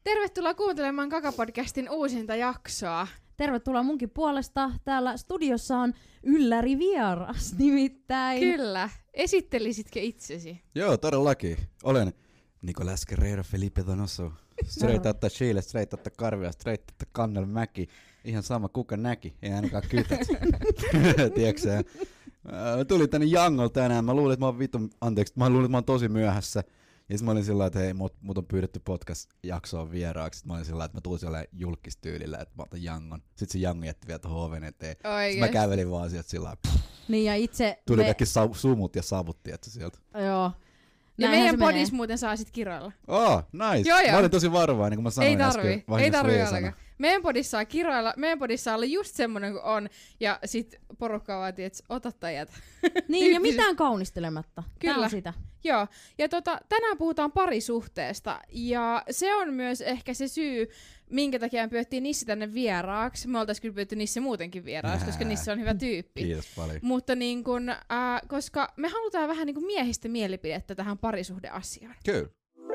Tervetuloa kuuntelemaan Kaka-podcastin uusinta jaksoa. Tervetuloa munkin puolesta. Täällä studiossa on ylläri vieras nimittäin. Kyllä. Esittelisitkö itsesi? Joo, todellakin. Olen Nicolás Guerrero Felipe Donoso. Straight outta Chile, straight outta Karvia, straight outta Kannelmäki. Ihan sama kuka näki, ei ainakaan kytät. Tiedätkö tulin tänne Jangol tänään, mä luulin, että mä oon tosi myöhässä. Ja sit mä olin sillä lailla, että hei, mut on pyydetty podcast-jaksoon vieraaksi. Sit mä olin sillä lailla, että mä tulin sellainen julkistyylillä, että mä otan Jangon. Sit se Jango jätti vielä tuohon oven eteen. Sit mä kävelin vaan sieltä sillä lailla. Niin ja itse... Tuli kaikki sumut ja savut, tietysti sieltä. Joo. Ja meidän podis muuten saa sit kiroilla. Nice. Joo. Mä olin tosi varovainen, kun mä sanoin äsken. Ei tarvii ollenkaan. Meidän podissa saa kiroilla, meidän podissa saa olla just semmonen kuin on. Ja sit porukka vaatii, että ota tai jätä. Niin ja mitään kaunistelematta. Kyllä. Tää on sitä. Joo, ja tänään puhutaan parisuhteesta, ja se on myös ehkä se syy, minkä takia me pyydettiin Nissi tänne vieraaksi. Me oltais kyllä pyydetty Nissi muutenkin vieraaksi, koska Nissi on hyvä tyyppi. Kiitos paljon. Mutta niin kun, koska me halutaan vähän niin kuin miehistä mielipidettä tähän parisuhdeasiaan. Kyllä.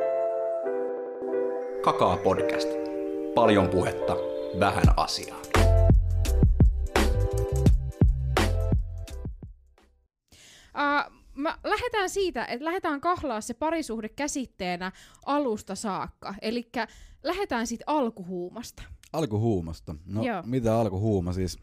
Kakaa podcast. Paljon puhetta, vähän asiaa. Lähdetään siitä, että lähdetään kahlaa se parisuhde käsitteenä alusta saakka. Elikkä lähdetään siitä alkuhuumasta. Alkuhuumasta. No, Joo. mitä alkuhuuma siis?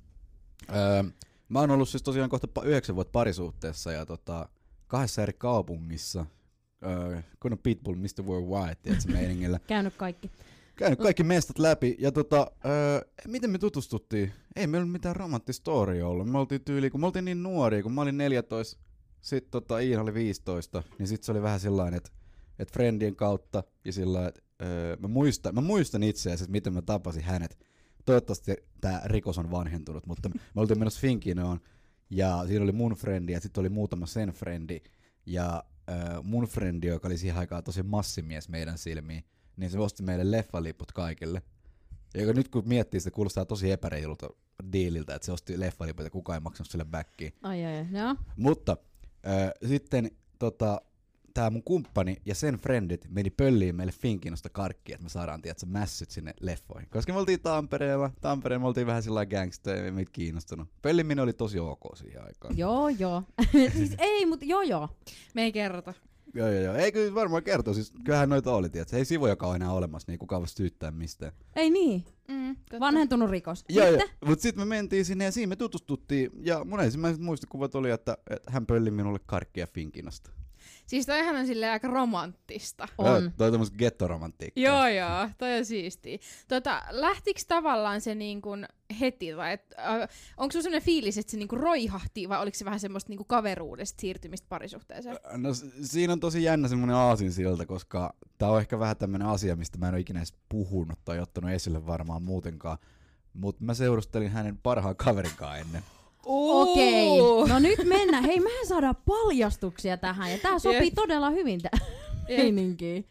Mä oon ollut siis tosiaan kohta 9 vuotta parisuhteessa ja 2 eri kaupungissa. Kun on Pitbull, Mr. Worldwide, tiedätkö meiningillä. Käynyt kaikki. Käynyt kaikki mestat läpi ja miten me tutustuttiin? Ei meillä mitään romanttista storya ollut. Me oltiin kun me oltiin niin nuoria, kun mä olin 14, sit Iina oli 15, niin sit se oli vähän sillain, että friendien kautta ja sillain, että mä muistan itse asiassa, miten mä tapasin hänet. Toivottavasti tää rikos on vanhentunut, mutta me oltiin menossa Finkinoon ja siinä oli mun friendi ja sit oli muutama sen friendi ja mun friendi, joka oli siihen aikaan tosi massimies meidän silmiin, niin se osti meille leffaliput kaikille. Ja nyt kun miettii, se kuulostaa tosi epäreilulta diililtä, että se osti leffaliput ja kukaan ei maksanut sille backiin. Ai, joo. Mutta sitten tää mun kumppani ja sen friendit meni pölliin meille Finkinosta karkkiin, että me saadaan mässyt sinne leffoihin. Koska me oltiin Tampereella me oltiin vähän sillä gangsta, ei meitä kiinnostunut. Pölliminen oli tosi ok siihen aikaan. Joo. Siis ei, mutta joo. Me ei kerrota. Joo. Ei kyllä varmaan kertoa, siis kyllähän noita oli, tiiätkö. Ei sivujakaan ole enää olemassa, niin kukaan voisi syyttää mistään. Ei niin. Vanhentunut rikos. Joo. Mut sit me mentiin sinne ja siinä me tutustuttiin. Ja mun ensimmäiset muistikuvat oli, että hän pölli minulle karkkia Finkinosta. Siis toihan on silleen aika romanttista. On. Toi on tämmöstä gettoromantiikkaa. Joo, toi on siistiä. Lähtiks tavallaan se niin kuin heti, vai onko sulla sellainen fiilis, että se niin kuin roihahti, vai oliko se vähän semmoista niin kuin kaveruudesta siirtymistä parisuhteeseen? No siinä on tosi jännä semmonen aasinsilta, koska tää on ehkä vähän tämmönen asia, mistä mä en ole ikinä edes puhunut tai ottanut esille varmaan muutenkaan. Mut mä seurustelin hänen parhaan kaverinkaan ennen. Okei, no nyt mennään. Hei, mehän saadaan paljastuksia tähän ja tää sopii todella hyvin meininkiin.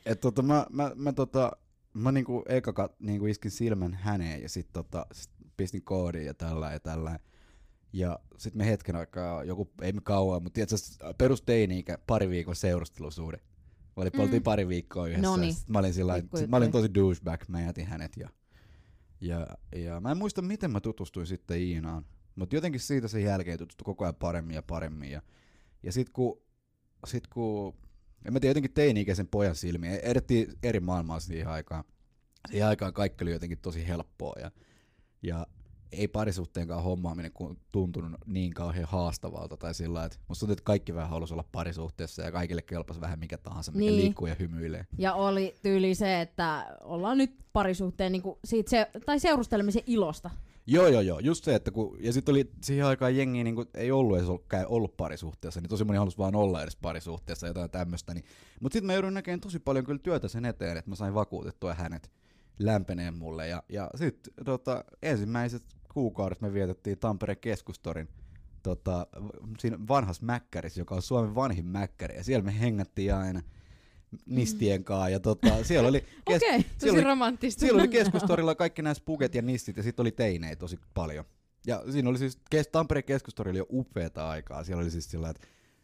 Mä niinku niinku iskin silmän häneen ja sit pistin koodin ja tällä. Ja sit me hetken aikaa, ei me kauan, mutta tietysti perusteini-ikä, pari viikon seurustelusuhde. Oltiin pari viikkoa yhdessä. Noniin. Mä olin tosi douchebag, mä jätin hänet ja mä en muista miten mä tutustuin sitten Iinaan. Mutta jotenkin siitä sen jälkeen tutustui koko ajan paremmin. Ja sit kun en mä tiedä, jotenkin teini-ikäisen pojan silmiin, edettiin eri maailmaa siihen aikaan. Siihen aikaan kaikki oli jotenkin tosi helppoa ja ei parisuhteenkaan hommaaminen tuntunut niin kauhean haastavalta tai sillä lailla, että musta tuntuu, että kaikki vähän halusi olla parisuhteessa ja kaikille kelpasi vähän mikä tahansa, mikä liikkuu ja hymyilee. Ja oli tyyli se, että ollaan nyt parisuhteen niinku siitä tai seurustelemisen ilosta. Joo, just se, että ja sit oli siihen aikaan jengi niinku ei ollut edes ollut parisuhteessa, niin tosi moni halusi vaan olla edes parisuhteessa jotain tämmöstä. Niin. Mut sit mä joudun näkemään tosi paljon kyllä työtä sen eteen, että mä sain vakuutettua hänet lämpeneen mulle. Ja sit ensimmäiset kuukaudet me vietettiin Tampereen Keskustorin siinä vanhassa mäkkärissä, joka on Suomen vanhin mäkkäri, ja siellä me hengättiin aina nistien kaa ja siellä oli tosi romanttista. Siellä oli Keskustorilla kaikki nämä spuket ja nistit ja sitten oli teinejä tosi paljon. Ja siinä oli siis Tampereen Keskustori oli jo upeata aikaa. Siellä oli siis sillä, että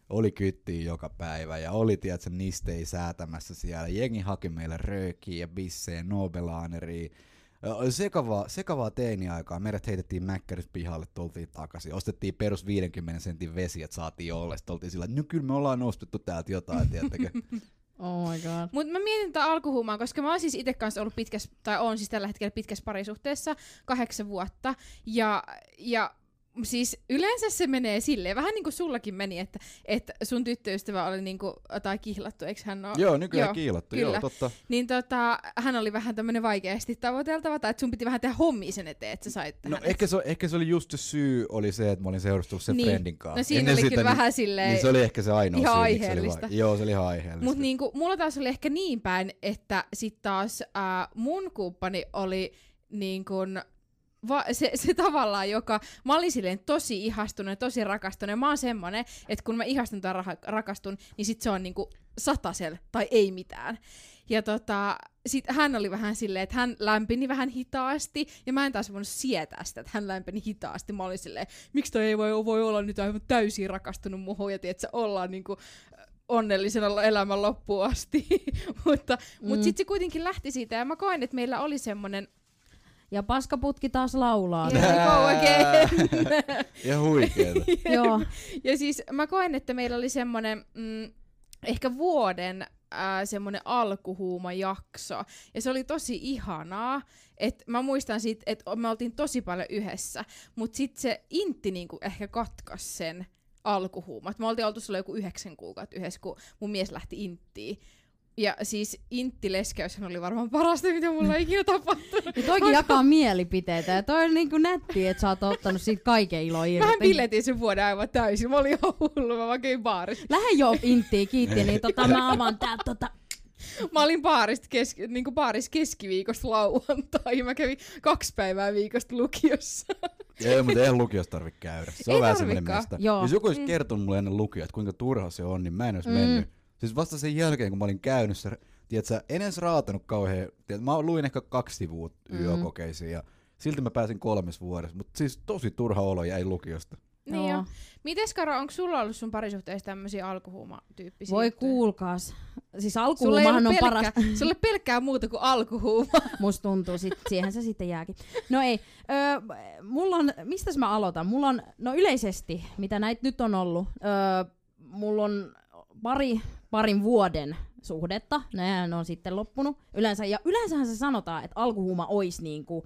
oli kyttiä joka päivä ja oli, tiedätkö, nistei säätämässä siellä. Jengi haki meille röökiä ja bissejä, nobelaaneria. Sekavaa teiniaikaa. Meidät heitettiin Mäkkäristä pihalle, tultiin takaisin. Ostettiin perus 50 sentin vesi, että saatiin olla. Sitten oltiin sillä, että no kyllä me ollaan nostettu täältä jotain, tiedättekö. Oh my god. Mut mä mietin tätä alkuhuumaa, koska mä oon siis itse kanssa ollut oon siis tällä hetkellä pitkässä parisuhteessa 8 vuotta. Ja siis yleensä se menee silleen, vähän niin kuin sullakin meni, että sun tyttöystävä oli niinku, tai kihlattu, eikö hän ole? Joo, nykyään kihlattu, kyllä. joo, totta. Niin hän oli vähän tämmönen vaikeasti tavoiteltava, tai että sun piti vähän tehdä hommia sen eteen, että sä sait hänet. Ehkä se oli just se syy, oli se, että mä olin seurustellut sen friendin kanssa. No siinä oli kyllä vähän silleen. Niin se oli ehkä se ainoa ihan syy, aiheellista. Joo, se oli ihan aiheellista. Mut niinku, mulla taas oli ehkä niin päin, että sit taas mun kumppani oli niinkun se tavallaan, joka mä olin silleen tosi ihastunut, tosi rakastunut. Mä oon semmonen, että kun mä ihastun tai rakastun, niin sit se on niinku 100 tai ei mitään. Ja sit hän oli vähän silleen, että hän lämpeni vähän hitaasti, ja mä en taas voinut sietää sitä, että hän lämpeni hitaasti. Mä olin silleen, miksi toi ei voi olla nyt aivan täysin rakastunut muhun, ja tiedät, ollaan niinku onnellisena elämän loppuun asti. Mut sit se kuitenkin lähti siitä, ja mä koen, että meillä oli semmonen. Ja paskaputki taas laulaa. Ja huikeeta. Joo. Ja siis mä koen, että meillä oli semmonen ehkä vuoden semmonen alkuhuumajakso. Ja se oli tosi ihanaa. Et mä muistan siitä, että me oltiin tosi paljon yhdessä. Mut sit se intti niinku ehkä katkas sen alkuhuumat. Me oltiin oltu sulla joku 9 kuukautta yhdessä, kun mun mies lähti inttiin. Ja siis inttileskeys oli varmaan parasta, mitä mulla on ikinä tapahtunut. Ja toikin jakaa mielipiteitä, ja toi on niinku nätti, että sä oot ottanut siitä kaiken ilo irti. Mähän biletin sen vuoden aivan täysin, mä olin ihan hullu, mä vaan kävin baarissa. Lähde jo inttiin, kiitti, niin mä avaan täältä Mä olin baarissa keskiviikosta lauantai, mä kävin 2 päivää viikosta lukiossa. Ei, mutta eihän lukiossa tarvitse käydä. Se on ei vähän semmoinen mesta. Joo. Jos joku olisi kertonut mulle ennen lukioa, että kuinka turha se on, niin mä en olisi mennyt. Siis vasta sen jälkeen, kun mä olin käynyt, tiedätkö, en edes raatanut kauhean, mä luin ehkä 2 sivua YÖ-kokeisiin ja silti mä pääsin 3 vuodessa, mutta siis tosi turha olo jäi lukiosta. Niin jo. Mites Karo, onko sulla ollut sun parisuhteessa tämmöisiä alkuhuuma-tyyppisiä? Voi kuulkaas. Siis alkuhuumahan on parasta. Sulla ei pelkkää muuta kuin alkuhuuma. Musta tuntuu, siihen se sitten jääkin. No ei, mulla on, mistäs mä aloitan? Mulla on, no yleisesti, mitä näitä nyt on ollut, mulla on parin vuoden suhdetta, nehän on sitten loppunut. Yleensähän se sanotaan, että alkuhuuma olisi niinku,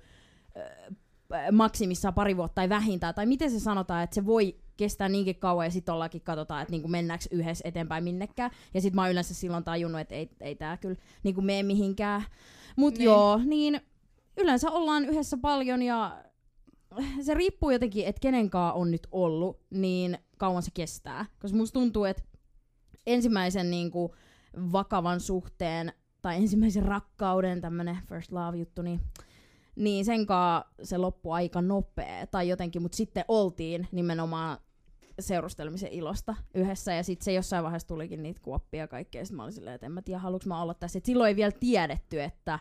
maksimissaan 2 vuotta tai vähintään, tai miten se sanotaan, että se voi kestää niinkin kauan, ja sitten ollaankin katsotaan, että niinku mennäänkö yhdessä eteenpäin minnekään. Ja sitten mä oon yleensä silloin tajunnut, että ei tää kyllä niinku mene mihinkään. Mut niin. Joo, niin yleensä ollaan yhdessä paljon, ja se riippuu jotenkin, että kenenkaan on nyt ollut, niin kauan se kestää. Koska musta tuntuu, että ensimmäisen niinku vakavan suhteen, tai ensimmäisen rakkauden, tämmönen first love juttu, niin senkaan se loppui aika nopea, tai jotenkin, mutta sitten oltiin nimenomaan seurustelemisen ilosta yhdessä, ja sitten se jossain vaiheessa tulikin niitä kuoppia ja kaikkea, ja sitten mä olin silleen, että en mä tiedä, haluanko mä olla tässä. Et silloin ei vielä tiedetty, että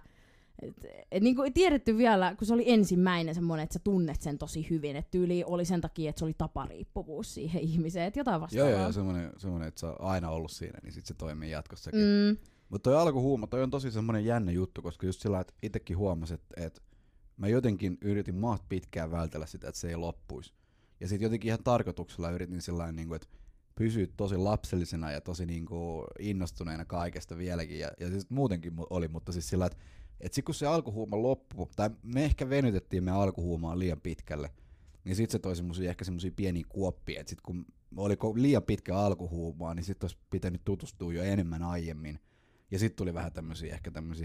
niinku tiedetty vielä, kun se oli ensimmäinen semmoinen, että sä tunnet sen tosi hyvin, että tyyli oli sen takia, että se oli tapariippuvuus siihen ihmiseen, että jotain vastaavaa. Joo, semmoinen, että sä oot aina ollut siinä, niin sit se toimii jatkossakin. Mutta toi alkuhuuma, toi on tosi semmoinen jännä juttu, koska just sillä, että itsekin huomasin, että mä jotenkin yritin maat pitkään vältellä sitä, että se ei loppuisi. Ja sit jotenkin ihan tarkoituksella yritin sellainen, niin että pysyä tosi lapsellisena ja tosi niin kuin innostuneena kaikesta vieläkin. Ja siis muutenkin oli, mutta siis sillä, että sit kun se alkuhuuma loppui, tai me ehkä venytettiin meidän alkuhuumaan liian pitkälle, niin sit se toi ehkä semmosia pieniä kuoppia. Et sit kun oli liian pitkä alkuhuumaa, niin sit olisi pitänyt tutustua jo enemmän aiemmin. Ja sit tuli vähän tämmösiä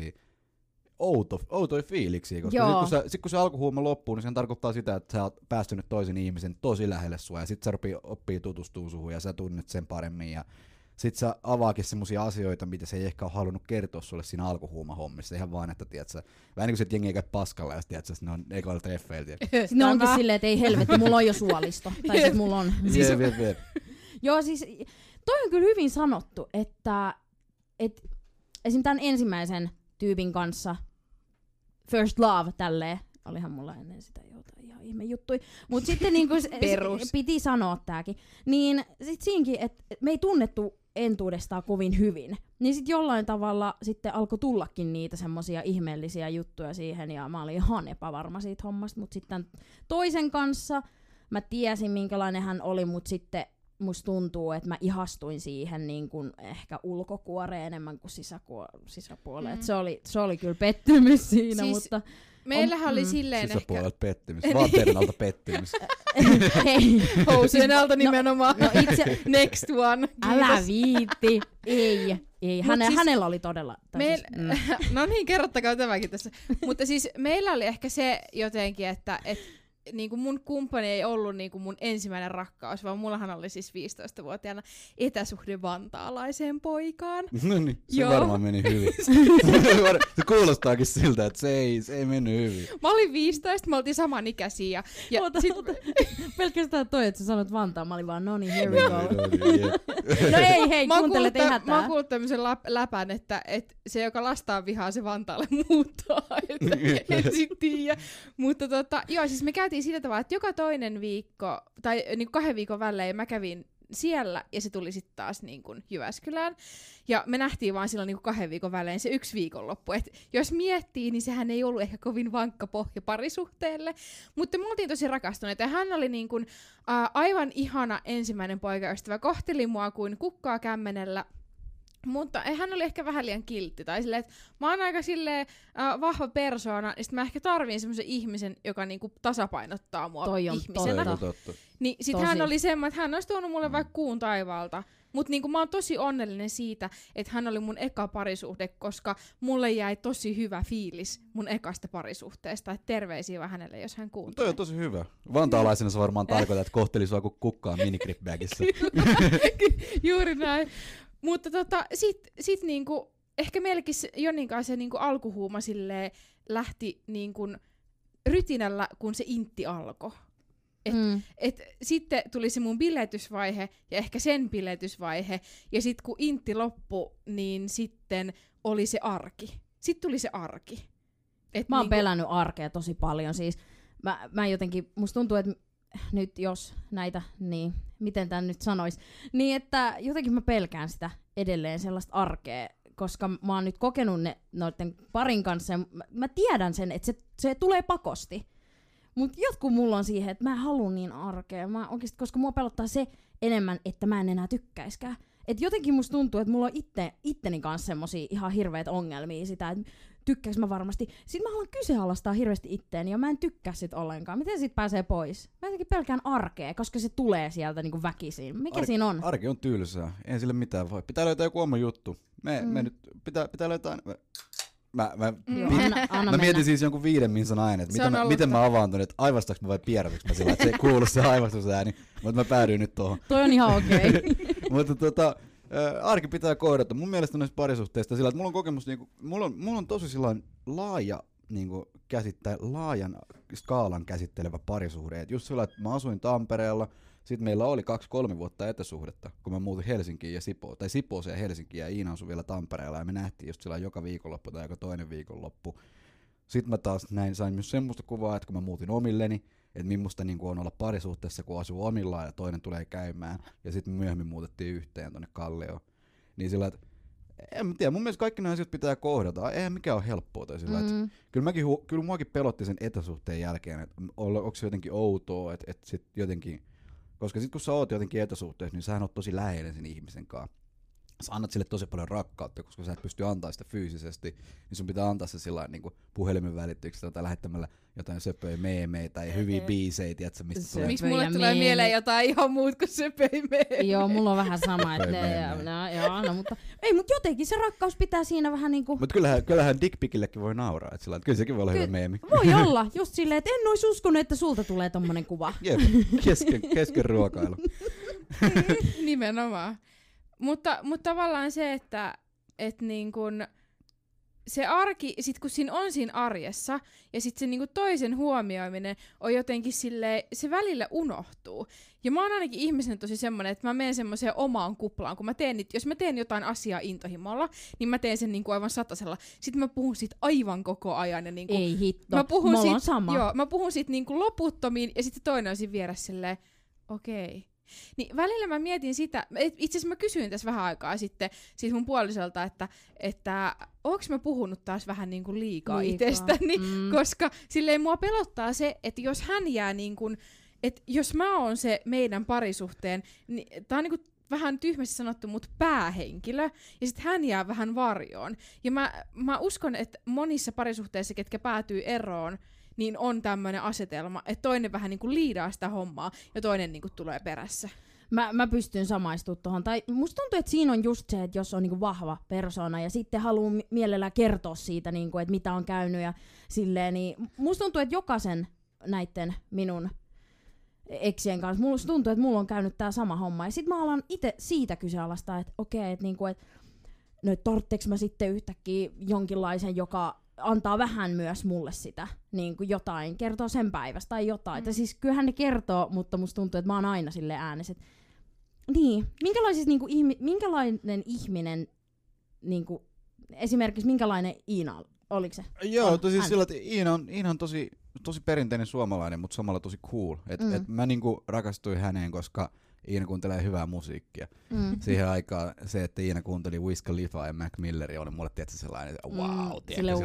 outoja fiiliksiä, koska sit kun se alkuhuuma loppuu, niin se tarkoittaa sitä, että sä oot päästynyt toisen ihmisen tosi lähelle sua, ja sit sä oppii tutustua suhun, ja sä tunnet sen paremmin, ja sit sä avaakin semmosia asioita, mitä se ei ehkä ole halunnut kertoa sulle siinä alkuhuumahommissa, ihan vaan, että tiiätsä, vähän niin kuin se, että jengi ei käy paskalla, ja tiiätsä, ne on ekoilla treffeillä. Sitten ne onkin silleen, että ei helvetti, mulla on jo suolisto, tai sit mulla on. Joo, siis toi on kyllä hyvin sanottu, että esim. Tämän ensimmäisen tyypin kanssa, first love tälleen, olihan mulla ennen sitä jotain ihan ihme juttui. Mut sitten niinku piti sanoa tääkin. Niin sit siinkin, että me ei tunnettu entuudestaan kovin hyvin. Niin sit jollain tavalla sitten alkoi tullakin niitä semmosia ihmeellisiä juttuja siihen, ja mä olin ihan epävarma siitä hommasta, mut sitten toisen kanssa mä tiesin minkälainen hän oli, mut sitten musta tuntuu, että mä ihastuin siihen niin kuin ehkä ulkokuoreen enemmän kuin sisäpuoleen. Se oli kyllä pettymys siinä, siis mutta meillähän oli silleen sisäpuolelta pettymys, vaatteiden alta pettymys. Hei. Housujen alta nimenomaan. No itse, Next one. älä viitti. Ei. Hänellä oli todella. No niin, kerrottakaa tämäkin tässä. Mutta siis meillä oli ehkä se jotenkin, että niinku mun kumppani ei ollut niinku mun ensimmäinen rakkaus, vaan mullahan oli siis 15-vuotiaana etäsuhde vantaalaiseen poikaan. No niin, se varmaan meni hyvin. Se kuulostaakin siltä, että se ei mennyt hyvin. Mä olin 15, me oltiin samanikäisiä. Ja pelkästään toi, että sä sanot Vantaan, mä olin vaan no niin, here we go. No ei, hei, kuuntelet, ei hätää. Mä oon kuullut tämmösen läpän, että se, joka lastaa vihaa, se Vantaalle muuttaa. En sit tiiä. Mutta joo, siis me käytiin sillä tavalla, että joka toinen viikko, tai niin 2 viikon välein mä kävin siellä, ja se tuli sitten taas niin kuin Jyväskylään. Ja me nähtiin vaan silloin niin kuin 2 viikon välein se 1 viikonloppu. Et jos miettii, niin sehän ei ollut ehkä kovin vankka pohja parisuhteelle. Mutta me oltiin tosi rakastuneita. Ja hän oli niin kuin, aivan ihana ensimmäinen poikaystävä. Kohteli mua kuin kukkaa kämmenellä. Mutta hän oli ehkä vähän liian kiltti. Tai silleen, että mä oon aika silleen vahva persoona, ja sit mä ehkä tarviin semmoisen ihmisen, joka niinku tasapainottaa mua toi on ihmisenä. Totta. Niin sit hän oli semmoinen, että hän olisi tuonut mulle vaikka kuun taivaalta. Mut niinku mä oon tosi onnellinen siitä, että hän oli mun eka parisuhde, koska mulle jäi tosi hyvä fiilis mun ekasta parisuhteesta. Et terveisiä vaan hänelle, jos hän kuuntelee. Toi on tosi hyvä. Vantaalaisena se varmaan tarkoittaa, että kohteli sua kuin kukkaa minigripbagissa. Juuri näin. Mutta sit niinku, ehkä melkein Jonin kanssa se niinku alkuhuuma silleen lähti niinku rytinällä, kun se intti alkoi. Et sitten tuli se mun biletysvaihe ja ehkä sen biletysvaihe. Ja sit kun intti loppui, niin sitten oli se arki. Sitten tuli se arki. Mä oon pelännyt arkea tosi paljon. Siis mä jotenkin, musta tuntuu, että nyt jos näitä, niin miten tän nyt sanois, niin että jotenkin mä pelkään sitä edelleen sellaista arkea, koska mä oon nyt kokenut ne noiden parin kanssa ja mä tiedän sen, että se tulee pakosti. Mut jotkut mulla on siihen, että mä en halua niin arkea, oikeasti, koska mua pelottaa se enemmän, että mä en enää tykkäiskään. Et jotenkin musta tuntuu, että mulla on itteni kanssa semmosia ihan hirveitä ongelmia sitä, että tykkääks mä varmasti. Sitten mä haluan kyseenalaistaa hirveästi itteeni ja mä en tykkää sit ollenkaan. Miten sit pääsee pois? Mä jotenkin pelkään arkea, koska se tulee sieltä niinku väkisin. Mikä siinä on? Arki on tylsää. Ei sille mitään voi. Pitää löytää joku oma juttu. Me nyt pitää löytää. Mä mietin siis jonkun 5 minsan aina, että miten mä avaan ton, että aivastaanko mä vai pierätyks mä sillä, että se kuuluu se aivastusääni, mutta mä päädyin nyt tuohon. Toi on ihan okei. Mutta arki pitää kohdata. Mun mielestä noista parisuhteista sillä, että mulla on kokemus, niinku, mulla on tosi sillain laaja, niinku, laajan skaalan käsittelevä parisuhde. Et just sillä, että mä asuin Tampereella, sitten meillä oli 2-3 vuotta etäsuhdetta, kun mä muutin Helsinkiin ja Sipooseen ja Helsinkiin, ja Iina asui vielä Tampereella, ja me nähtiin just sillä joka viikonloppu tai joka toinen viikonloppu. Sitten mä taas sain myös semmoista kuvaa, että kun mä muutin omilleni, että millaista niinku on olla parisuhteessa, kun asuu omillaan ja toinen tulee käymään, ja sitten myöhemmin muutettiin yhteen tonne Kallioon. Niin sillä, että en mä tiedä, mun mielestä kaikki nämä asiat pitää kohdata. Eihän mikään ole helppoa. Tai sillä, kyllä muakin pelotti sen etäsuhteen jälkeen, että onko se jotenkin outoa, että sit jotenkin, koska sit kun sä oot jotenkin etäsuhteessa, niin sähän oot tosi läheinen sen ihmisen kanssa. Sä annat sille tosi paljon rakkautta, koska sä et pysty antaa sitä fyysisesti, niin sun pitää antaa se sillain niin puhelimen välityksellä tai lähettämällä jotain söpöjä meemeitä ja hyviä biisejä, tiedätkö, mistä tulee. Miksi mulle tulee mieleen jotain ihan muut kuin söpöjä meemejä? Joo, mulla on vähän sama, että mutta jotenkin se rakkaus pitää siinä vähän niinku. Mutta kyllähän dickpicillekin voi nauraa, että sillä, kyllä sekin voi olla hyvä meemi. Voi olla, just silleen, että en ois uskonut, että sulta tulee tommonen kuva. Jep, kesken ruokailu. Nimenomaan. Mutta tavallaan se, että niin kun, se arki, sit kun siinä on siinä arjessa, ja sit se niinku toisen huomioiminen on jotenkin silleen, se välillä unohtuu. Ja mä oon ainakin ihmisen tosi semmonen, että mä menen semmoiseen omaan kuplaan, kun jos mä teen jotain asiaa intohimolla, niin mä teen sen niinku aivan satasella. Sitten mä puhun siitä aivan koko ajan. Ja niinku, ei hitto, mulla on sama. Joo, mä puhun siitä niinku loputtomiin, ja sitten toinen on siinä vieressä silleen, okei. Niin välillä mä mietin sitä, itse asiassa mä kysyin tässä vähän aikaa sitten siis mun puolisolta, että onks mä puhunut taas vähän niinku liikaa itsestäni, koska silleen mua pelottaa se, että jos hän jää niinku, että jos mä oon se meidän parisuhteen, niin tää on niinku vähän tyhmästi sanottu, mut päähenkilö, ja sit hän jää vähän varjoon. Ja mä uskon, että monissa parisuhteissa, ketkä päätyy eroon, niin on tämmöinen asetelma, että toinen vähän niinku liidaa sitä hommaa ja toinen niinku tulee perässä. Mä pystyn samaistumaan tuohon. Tai musta tuntuu, että siinä on just se, että jos on niinku vahva persoona ja sitten haluaa mielellään kertoa siitä, niinku, että mitä on käynyt ja silleen, niin musta tuntuu, että jokaisen näitten minun eksien kanssa, musta tuntuu, että mulla on käynyt tää sama homma. Ja sit mä alan itse siitä kyseenalaistaa, että okei, että niinku, no tarvitseks mä sitten yhtäkkiä jonkinlaisen, joka antaa vähän myös mulle sitä niin kuin jotain, kertoo sen päivästä tai jotain. Että siis kyllähän ne kertoo, mutta musta tuntuu, että mä oon aina silleen äänessä. Niin, minkälainen ihminen, niin kuin, esimerkiksi minkälainen Iina, oliko se? Joo, siis sillä, että Iina on tosi perinteinen suomalainen, mutta samalla tosi cool. Et mä niinku rakastuin häneen, koska Iina kuuntelee hyvää musiikkia. Siihen aikaan se, että Iina kuunteli Wiz Khalifaa ja Mac Milleria, oli mulle tietysti sellainen, että wow,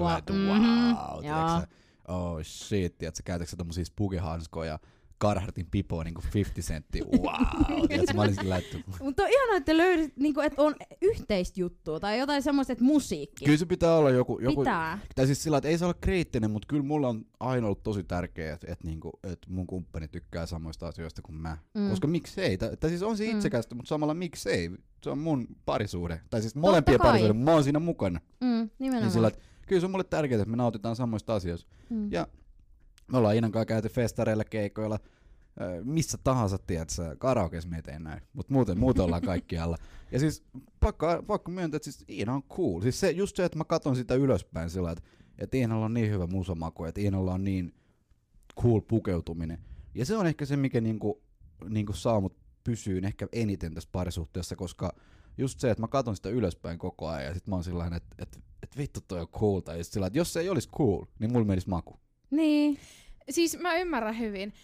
oh shit, tiedätkö, käytätkö tommosia spugehanskoja, Carhartin pipoa niinku 50 senttiä, wow, tiedätkö, mä olin sillä laittu. Mutta on ihanaa, että löydät, niinku, että on yhteistä juttua tai jotain semmoista, että musiikki. Kyllä se pitää olla joku pitää. Tai siis sillä, että ei se ole kriittinen, mutta kyllä mulla on aina ollut tosi tärkeää, että niinku, mun kumppani tykkää samoista asioista kuin mä. Koska miksei, tai siis on se itsekästä, mutta samalla miksei, se on mun parisuhde. Tai siis molempien parisuhde, mä oon siinä mukana. Nimenomaan. Niin sillä, että kyllä se on mulle tärkeää, että me nautitaan samoista asioista. Ja me ollaan Iinan kanssa käyty festareilla, keikoilla, missä tahansa, tiedätkö, karaokes meitä ei näy, mutta muuten ollaan kaikkialla. Ja siis pakko myöntää, että siis Iina on cool. Siis just se, että mä katson sitä ylöspäin sillä, että Iinalla on niin hyvä musamaku, että Iinalla on niin cool pukeutuminen. Ja se on ehkä se, mikä niinku saa mut pysyy ehkä eniten tässä parisuhteessa, koska just se, että mä katson sitä ylöspäin koko ajan ja sit mä oon sillain, että vittu toi on cool. Tai sillä, että jos se ei olisi cool, niin mulla menisi maku. Niin. Siis mä ymmärrän hyvin.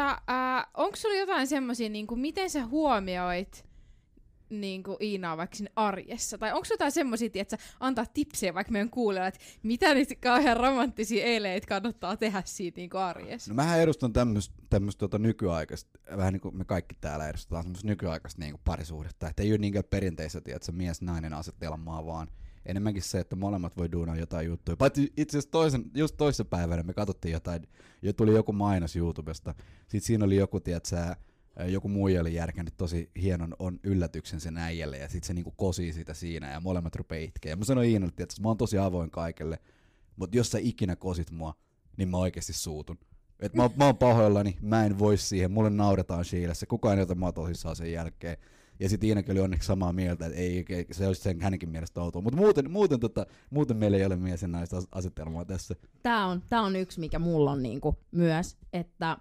Onko sulla jotain semmosia, niinku, miten sä huomioit niinku, Iinaa vaikka siinä arjessa? Tai onko jotain semmosia, että antaa tipsejä vaikka meidän kuulijoille, että mitä nyt kauhean romanttisia eleitä kannattaa tehdä siitä niinku, arjessa? No mähän edustan tämmöistä nykyaikaista, vähän niin kuin me kaikki täällä edustetaan semmoista nykyaikaista niinku, parisuhdetta. Että ei ole niinkään perinteistä, että mies-nainen asetelmaa, vaan enemmänkin se, että molemmat voi duunaa jotain juttuja. Paitsi itse asiassa just toissa päivänä me katsottiin jotain, ja tuli joku mainos YouTubesta. Sitten siinä oli joku, tiedätkö, joku muija oli järkännyt tosi hienon yllätyksen sen äijälle, ja sitten se niinku kosii sitä siinä, ja molemmat rupee itkeä. Ja mä sanoin Iinalle, että mä oon tosi avoin kaikelle, mutta jos sä ikinä kosit mua, niin mä oikeesti suutun. Et mä oon pahoillani, mä en voi siihen, mulle nauretaan Chiilessä, kukaan ei ota mua tosissaan sen jälkeen. Ja sit Iinakin oli onneksi samaa mieltä, että ei, se olisi sen hänenkin mielestä outoa. Mutta muuten meillä ei ole mies ja naista asetelmaa tässä. Tää on yksi, mikä mulla on niinku myös, että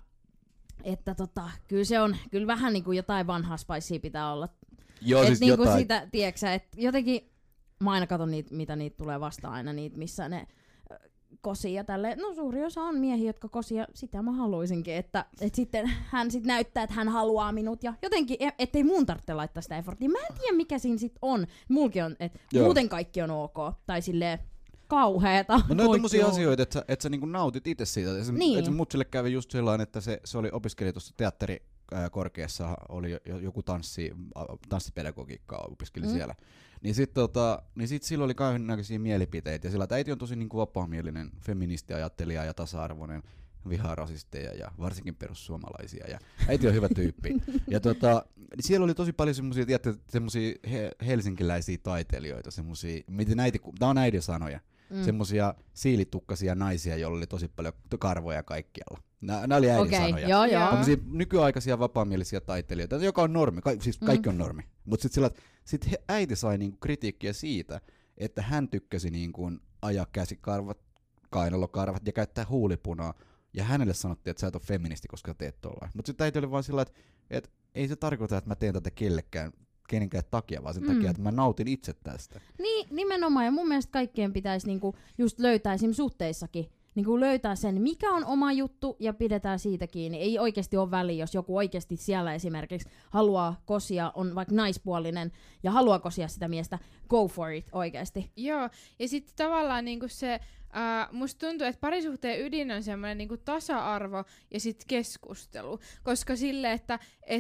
kyllä se on, kyllä vähän niinku jotain vanhaa spicea pitää olla. Joo, siis niinku jotain. sitä, tiedätkö, että jotenkin, mä aina katon niitä, mitä niitä tulee vastaan aina, niitä, missä ne kosii ja tälleen. No suuri osa on miehiä, jotka kosii ja sitä mä haluaisinkin, että sitten hän sit näyttää, että hän haluaa minut ja jotenkin, ettei mun tarvitse laittaa sitä effortia. Mä en tiedä mikä siinä sit on. Mulki on, että muuten kaikki on ok. Tai silleen kauheeta. No ne on tommosia asioita, että sä niinku nautit itse siitä. Niin. Että mutsille kävi just sellainen, että se oli opiskeli tuossa teatterikorkeassa, oli joku tanssipedagogiikkaa opiskeli siellä. Niin sit sillä oli kaikennäköisiä mielipiteitä, ja sillä että äiti on tosi niinku vapaamielinen, feministi, ajattelija ja tasa-arvoinen, vihaa rasisteja ja varsinkin perussuomalaisia, ja äiti on hyvä tyyppi. Ja niin siellä oli tosi paljon semmosia helsinkiläisiä taiteilijoita, semmosia, tää on äidin sanoja, semmosia siilitukkaisia naisia, joilla oli tosi paljon karvoja kaikkialla. Nää oli äidin sanoja. Joo. Nykyaikaisia vapaamielisiä taiteilijoita, joka on normi, siis kaikki on normi. Mutta sit äiti sai niinku kritiikkiä siitä, että hän tykkäsi niinku ajaa käsikarvat, kainalokarvat ja käyttää huulipunaa. Ja hänelle sanottiin, että sä et ole feministi, koska teet tollain. Mutta sitten äiti oli vaan sillä, että ei se tarkoita, että mä teen tätä kenenkään takia, vaan sen takia, että mä nautin itse tästä. Niin, nimenomaan. Ja mun mielestä kaikkien pitäisi niinku just löytää esimerkiksi suhteissakin, niinku löytää sen, mikä on oma juttu, ja pidetään siitä kiinni. Ei oikeasti ole väliä, jos joku oikeasti siellä esimerkiksi haluaa kosia, on vaikka naispuolinen, ja haluaa kosia sitä miestä, go for it oikeasti. Joo, ja sitten tavallaan niinku se, musta tuntuu, että parisuhteen ydin on semmoinen niinku tasa-arvo ja sitten keskustelu, koska sille, että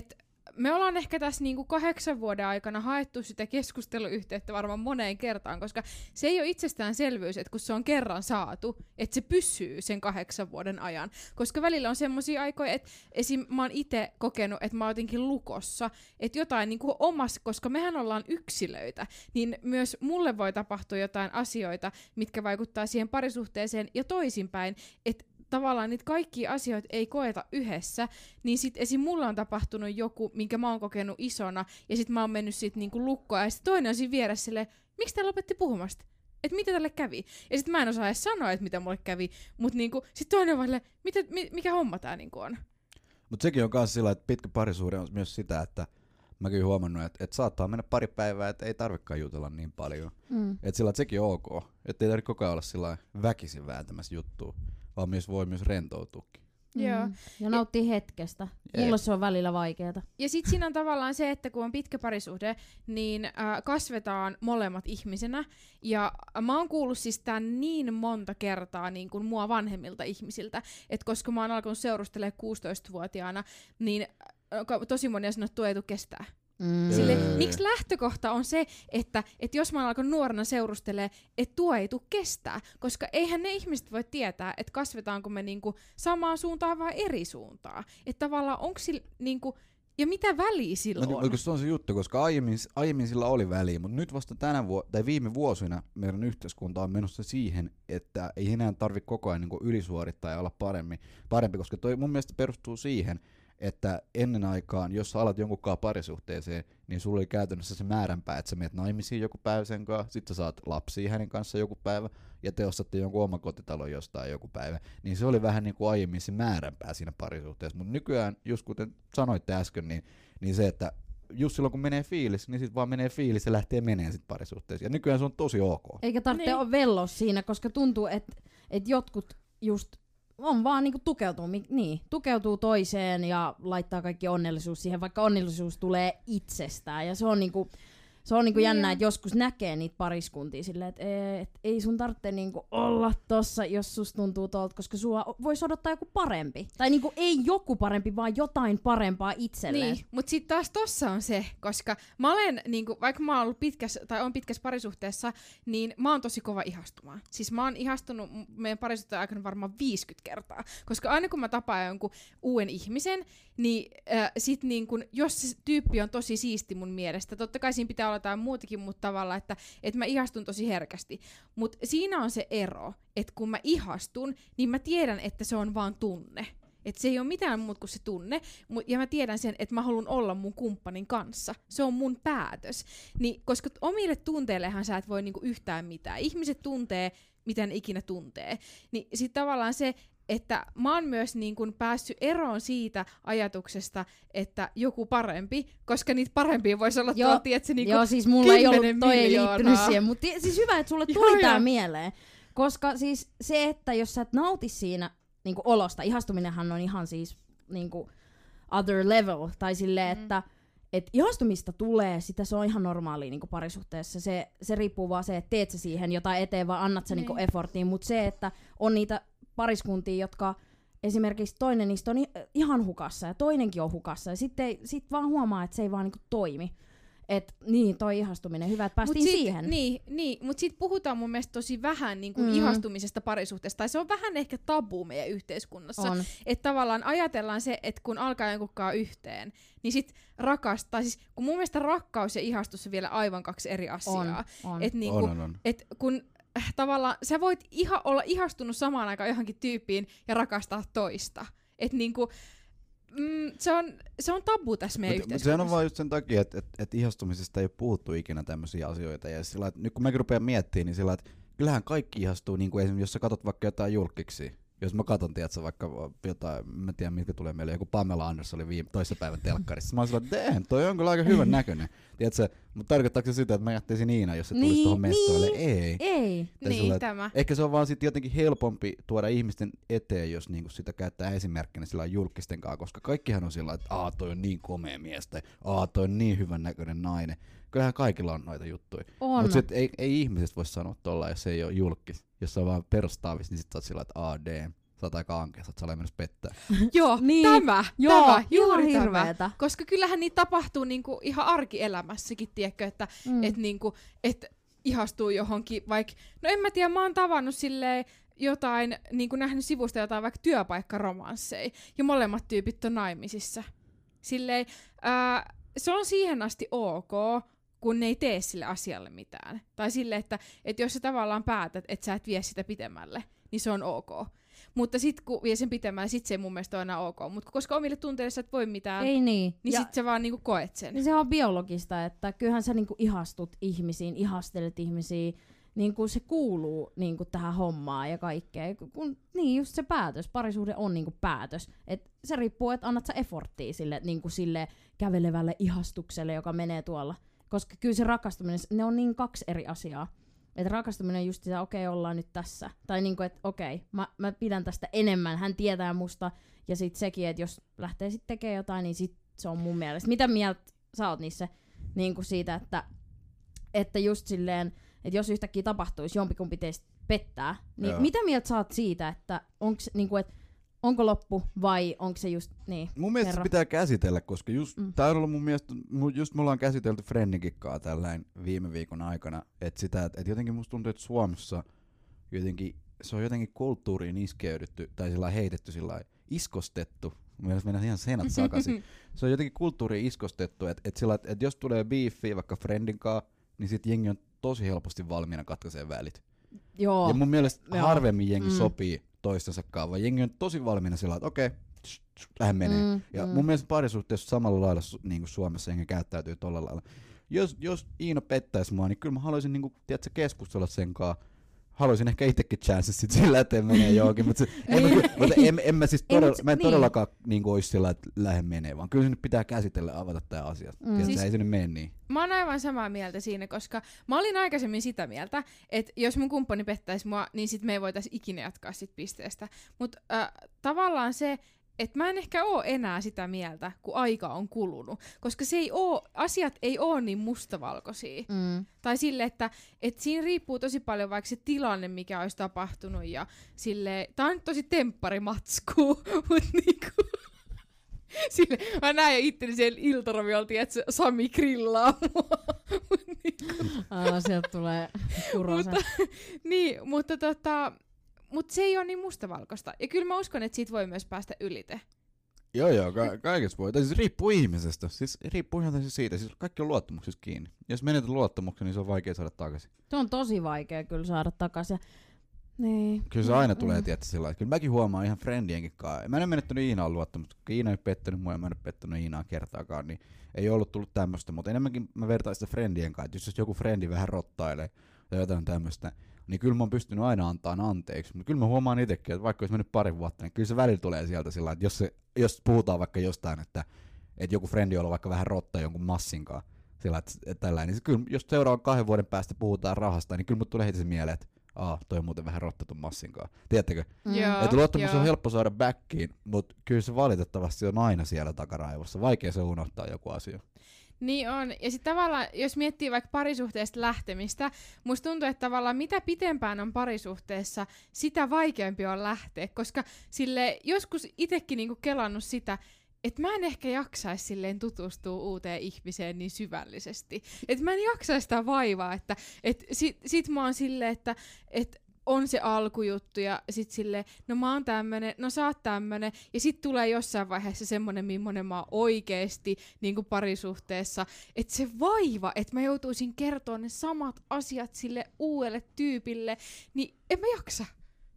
me ollaan ehkä tässä niinku 8 vuoden aikana haettu sitä keskusteluyhteyttä varmaan moneen kertaan, koska se ei ole itsestäänselvyys, että kun se on kerran saatu, että se pysyy sen 8 vuoden ajan. Koska välillä on semmosia aikoja, että esim. Mä oon itse kokenut, että mä oon jotenkin lukossa, että jotain niinku omassa, koska mehän ollaan yksilöitä, niin myös mulle voi tapahtua jotain asioita, mitkä vaikuttaa siihen parisuhteeseen ja toisinpäin, että tavallaan niitä kaikkia asioita ei koeta yhdessä, niin sit esim. Mulla on tapahtunut joku, minkä mä oon kokenut isona, ja sit mä oon mennyt sit niinku lukkoon, ja sit toinen on siinä vieressä silleen, miksi tää lopetti puhumasta? Että mitä tälle kävi? Ja sit mä en osaa edes sanoa, että mitä mulle kävi, mut niinku, sit toinen on vaan mikä homma tää niinku on? Mut sekin on kans sillä, että pitkä parisuhde on myös sitä, että mäkin huomannut, että saattaa mennä pari päivää, että ei tarvikaan jutella niin paljon. Että sillä, että sekin on ok. Että ei tarvitse koko ajan olla sillä väkisin vääntämässä juttua, vaan voi myös rentoutuakin. Joo. Ja nauttii hetkestä. Mulle se on välillä vaikeeta. Ja sit siinä on tavallaan se, että kun on pitkä parisuhde, niin kasvetaan molemmat ihmisenä. Ja mä oon kuullut siis tän niin monta kertaa niin kuin mua vanhemmilta ihmisiltä, että koska mä oon alkanut seurustelemaan 16-vuotiaana, niin tosi monia sanoo, että tuo ei tule kestää. Miksi lähtökohta on se, että jos mä alkan nuorena seurustelee, että tuo ei tule kestää, koska eihän ne ihmiset voi tietää, että kasvetaanko me niinku samaan suuntaan vai eri suuntaan. Että tavallaan onko sillä niinku, ja mitä väliä sillä on? Se on se juttu, koska aiemmin sillä oli väliä, mutta nyt vasta viime vuosina meidän yhteiskunta on menossa siihen, että ei enää tarvitse koko ajan niinku ylisuorittaa ja olla parempi, koska toi mun mielestä perustuu siihen, että ennen aikaan, jos sä alat jonkunkaan parisuhteeseen, niin sulla oli käytännössä se määränpää, että sä menet naimisiin joku päivä sen kanssa, sit sä saat lapsia hänen kanssa joku päivä, ja te ostatte jonkun omakotitalon jostain joku päivä. Niin se oli vähän niin kuin aiemmin se määränpää siinä parisuhteessa. Mutta nykyään, just kuten sanoitte äsken, niin se, että just silloin kun menee fiilis, niin sit vaan menee fiilis ja lähtee meneen sit parisuhteeseen. Ja nykyään se on tosi ok. Eikä tarvitse olla velloa siinä, koska tuntuu, että jotkut just on vaan niinku tukeutuu toiseen ja laittaa kaikki onnellisuus siihen, vaikka onnellisuus tulee itsestään. Ja se on niinku jännä, että joskus näkee niitä pariskuntia silleen, että ei sun tarvitse niinku olla tossa, jos susta tuntuu tolta, koska sua voisi odottaa joku parempi. Tai niinku ei joku parempi, vaan jotain parempaa itselleen. Niin, mut sit taas tossa on se, koska mä olen, niinku, vaikka mä oon ollut on pitkässä parisuhteessa, niin mä oon tosi kova ihastumaan. Siis mä oon ihastunut meidän parisuhteen aikana varmaan 50 kertaa. Koska aina kun mä tapaan jonkun uuden ihmisen, niin sit niinku, jos se tyyppi on tosi siisti mun mielestä, totta kai siinä pitää olla jotain muutakin, mutta tavallaan, että mä ihastun tosi herkästi. Mutta siinä on se ero, että kun mä ihastun, niin mä tiedän, että se on vaan tunne. Että se ei ole mitään muuta kuin se tunne, ja mä tiedän sen, että mä haluan olla mun kumppanin kanssa. Se on mun päätös. Niin, koska omille tunteillehan sä et voi niinku yhtään mitään. Ihmiset tuntee, mitä ne ikinä tuntee. Niin sit tavallaan se, että mä oon myös niin kun päässyt eroon siitä ajatuksesta, että joku parempi, koska niitä parempia voisi olla tuolla, tietsä, niin joo, siis mulla ei ollut, toi ei liittynyt siihen, mutta siis hyvä, että sulle tuli tää mieleen. Koska siis se, että jos sä et nauti siinä niinku olosta, ihastuminenhan on ihan siis niinku other level, tai silleen, että ihastumista tulee, sitä se on ihan normaalia niinku parisuhteessa. Se riippuu vaan se, että teet sä siihen jotain eteen, vai annat sä niinku efforttiin, mutta se, että on niitä pariskuntia, jotka esimerkiksi toinen niistä on ihan hukassa ja toinenkin on hukassa ja sit vaan huomaa, että se ei vaan niinku toimi. Et niin, toi ihastuminen, hyvä, että päästiin siihen. Niin, mutta sit puhutaan mun mielestä tosi vähän niin kuin ihastumisesta parisuhteesta, tai se on vähän ehkä tabu meidän yhteiskunnassa. Että tavallaan ajatellaan se, että kun alkaa jonkunkaan yhteen, niin sit rakastaa, siis kun mun mielestä rakkaus ja ihastus on vielä aivan 2 eri asiaa. Että niinku, et kun tavallaan sä voit olla ihastunut samaan aikaan johonkin tyyppiin ja rakastaa toista. Että niinku, se on tabu tässä meidän yhteiskunnassa. Se on vaan just sen takia, että ihastumisesta ei ole puhuttu ikinä tämmöisiä asioita. Ja sillä, nyt kun mäkin rupean miettimään, niin sillä, että kyllähän kaikki ihastuu, niin kuin esimerkiksi jos sä katot vaikka jotain julkkiksi. Jos mä katon, tiedätkö, vaikka jotain, mä en tiedä mitkä tulee meille, joku Pamela Anderson oli toissapäivän telkkarissa. Mä oon sillä, että toi on kyllä aika hyvän näköinen. Tiedätkö, mutta tarkoittaako se sitä, että mä jättäisin Niina, jos se tulisi tuohon mestoille? Ei. Niin, sillä, tämä. ehkä se on vaan sit jotenkin helpompi tuoda ihmisten eteen, jos niinku sitä käyttää esimerkkinä sillä julkisten kanssa, koska kaikkihan on sillä, että toi on niin komea mies, tai toi on niin hyvän näköinen nainen. Kyllähän kaikilla on noita juttuja. Mutta ei ihmisestä voi sanoa tolla, jos se ei ole julkis. Jos se on vaan perustaavis, niin sit sä oot sillä, että sä oot aika ankea, sä oot menossa pettää. Joo, niin, tämä, juuri ihan tämä. hirveetä. Koska kyllähän niitä tapahtuu niinku ihan arkielämässäkin, tiedätkö, että niinku, et ihastuu johonkin, vaikka, no en mä tiedä, mä oon tavannut silleen jotain, niinku nähnyt sivusta jotain vaikka työpaikkaromansseja, ja molemmat tyypit on naimisissa. Silleen, se on siihen asti ok, kun ne ei tee sille asialle mitään. Tai sille, että jos sä tavallaan päätät, että sä et vie sitä pitemmälle, niin se on ok. Mutta sit kun vie sen pitemmälle, sit se ei mun mielestä ole enää ok. Mutta koska omille tunteille sä et voi mitään, niin sit sä vaan niinku koet sen. Niin se on biologista, että kyllähän sä niinku ihastut ihmisiin, ihastelet ihmisiin, niinku se kuuluu niinku tähän hommaan ja kaikkea. Niin just se päätös, parisuhde on niinku päätös. Et se riippuu, että annat sä efforttia sille kävelevälle ihastukselle, joka menee tuolla. Koska kyllä se rakastuminen, ne on niin kaksi eri asiaa. Että rakastuminen on just sitä, okei, ollaan nyt tässä. Tai niinku, että okei, mä pidän tästä enemmän, hän tietää musta. Ja sit sekin, että jos lähtee sit tekemään jotain, niin sit se on mun mielestä. Mitä mieltä sä oot niissä niinku siitä, että just silleen, että jos yhtäkkiä tapahtuisi jompikumpi teistä pettää, niin mitä mieltä sä oot siitä, että onks niinku, että onko loppu vai onko se just niin? Mun mielestä se pitää käsitellä, koska just tää on ollut mun mielestä, just me ollaan käsitelty Friendikikkaa tällainen viime viikon aikana, että jotenkin musta tuntuu, että Suomessa jotenkin, se on jotenkin kulttuuriin iskeydytty, tai sillä heitetty sillä iskostettu, mielestäni mennään ihan senat sakaisin. Se on jotenkin kulttuuriin iskostettu, että jos tulee beefiä vaikka Friendinkaan, niin sit jengi on tosi helposti valmiina katkaiseen välit. Joo. Ja mun mielestä harvemmin jengi sopii toistensa kanssa, vaan jengi on tosi valmiina sillä, että okei, lähden menee. Ja mun mielestä parisuhteessa samalla lailla niin kuin Suomessa jengi käyttäytyy tolla lailla. Jos Iina pettäisi mua, niin kyllä mä haluaisin niin kuin, tiedätkö, keskustella sen kanssa. Haluaisin ehkä itsekin chanssit sit sillä, että menee johonkin, mutta mä en todellakaan niin kuin, olisi sillä, että lähden menee, vaan kyllä se nyt pitää käsitellä ja avata tää asia. Siis, ei se nyt mene niin. Mä oon aivan samaa mieltä siinä, koska mä olin aikaisemmin sitä mieltä, että jos mun kumppani pettäisi mua, niin sit me ei voitais ikinä jatkaa sit pisteestä. Mutta tavallaan se, että mä en ehkä oo enää sitä mieltä, kun aika on kulunut. Koska asiat ei oo niin mustavalkoisia. Tai sille, että siinä riippuu tosi paljon vaikka se tilanne, mikä olisi tapahtunut. Ja sille, tää on nyt tosi tempparimatskuu, mut niinku... Sille, mä näin itteni siellä iltaroviolta, että Sami grillaa mua. Sieltä tulee kurosa. Niin, mutta se ei ole niin mustavalkoista. Ja kyllä mä uskon, että siitä voi myös päästä ylite. Joo, kaikessa voi. Tai siis riippuu ihmisestä. Siis riippuu ihan siitä. Siis kaikki on luottamuksessa kiinni. Jos menetät luottamuksen, niin se on vaikea saada takaisin. Se on tosi vaikea kyllä saada takaisin. Niin. Kyllä se aina tulee tietysti sillä lailla. Kyllä mäkin huomaan ihan friendienkin kanssa. Mä en ole menettänyt Iinaan luottamusta. Kun Iina ei pettänyt mua ja mä en ole pettänyt Iinaa kertaakaan, niin ei ollut tullut tämmöstä. Mutta enemmänkin mä vertaan sitä friendien kanssa. Jos joku friendi vähän rottailee tai jotain tämmöstä, niin kyllä mä oon pystynyt aina antamaan anteeksi. Mutta kyllä mä huomaan itsekin, että vaikka olisi mennyt pari vuotta, niin kyllä se välillä tulee sieltä sillä lailla, että jos puhutaan vaikka jostain, että joku friendi on ollut vaikka vähän rotta jonkun massinkaan, sillä että tällainen, niin kyllä jos seuraavan 2 vuoden päästä puhutaan rahasta, niin kyllä mut tulee heti se mieleen, että toi on muuten vähän rottatun massinkaan. Tiedättekö? Että luottamus on helppo saada backiin, mutta kyllä se valitettavasti on aina siellä takaraivossa. Vaikea se unohtaa joku asia. Niin on. Ja sitten tavallaan, jos miettii vaikka parisuhteesta lähtemistä, musta tuntuu, että tavallaan mitä pitempään on parisuhteessa, sitä vaikeampi on lähteä. Koska sille joskus itsekin niinku kelannut sitä, että mä en ehkä jaksaisi silleen tutustua uuteen ihmiseen niin syvällisesti. Että mä en jaksaisi sitä vaivaa, että sit mä oon silleen, että on se alkujuttu ja sit silleen, no mä oon tämmönen, no sä oot tämmönen. Ja sit tulee jossain vaiheessa semmonen, millainen mä oon oikeesti niinku parisuhteessa. Että se vaiva, että mä joutuisin kertoa ne samat asiat sille uudelle tyypille, niin en mä jaksa.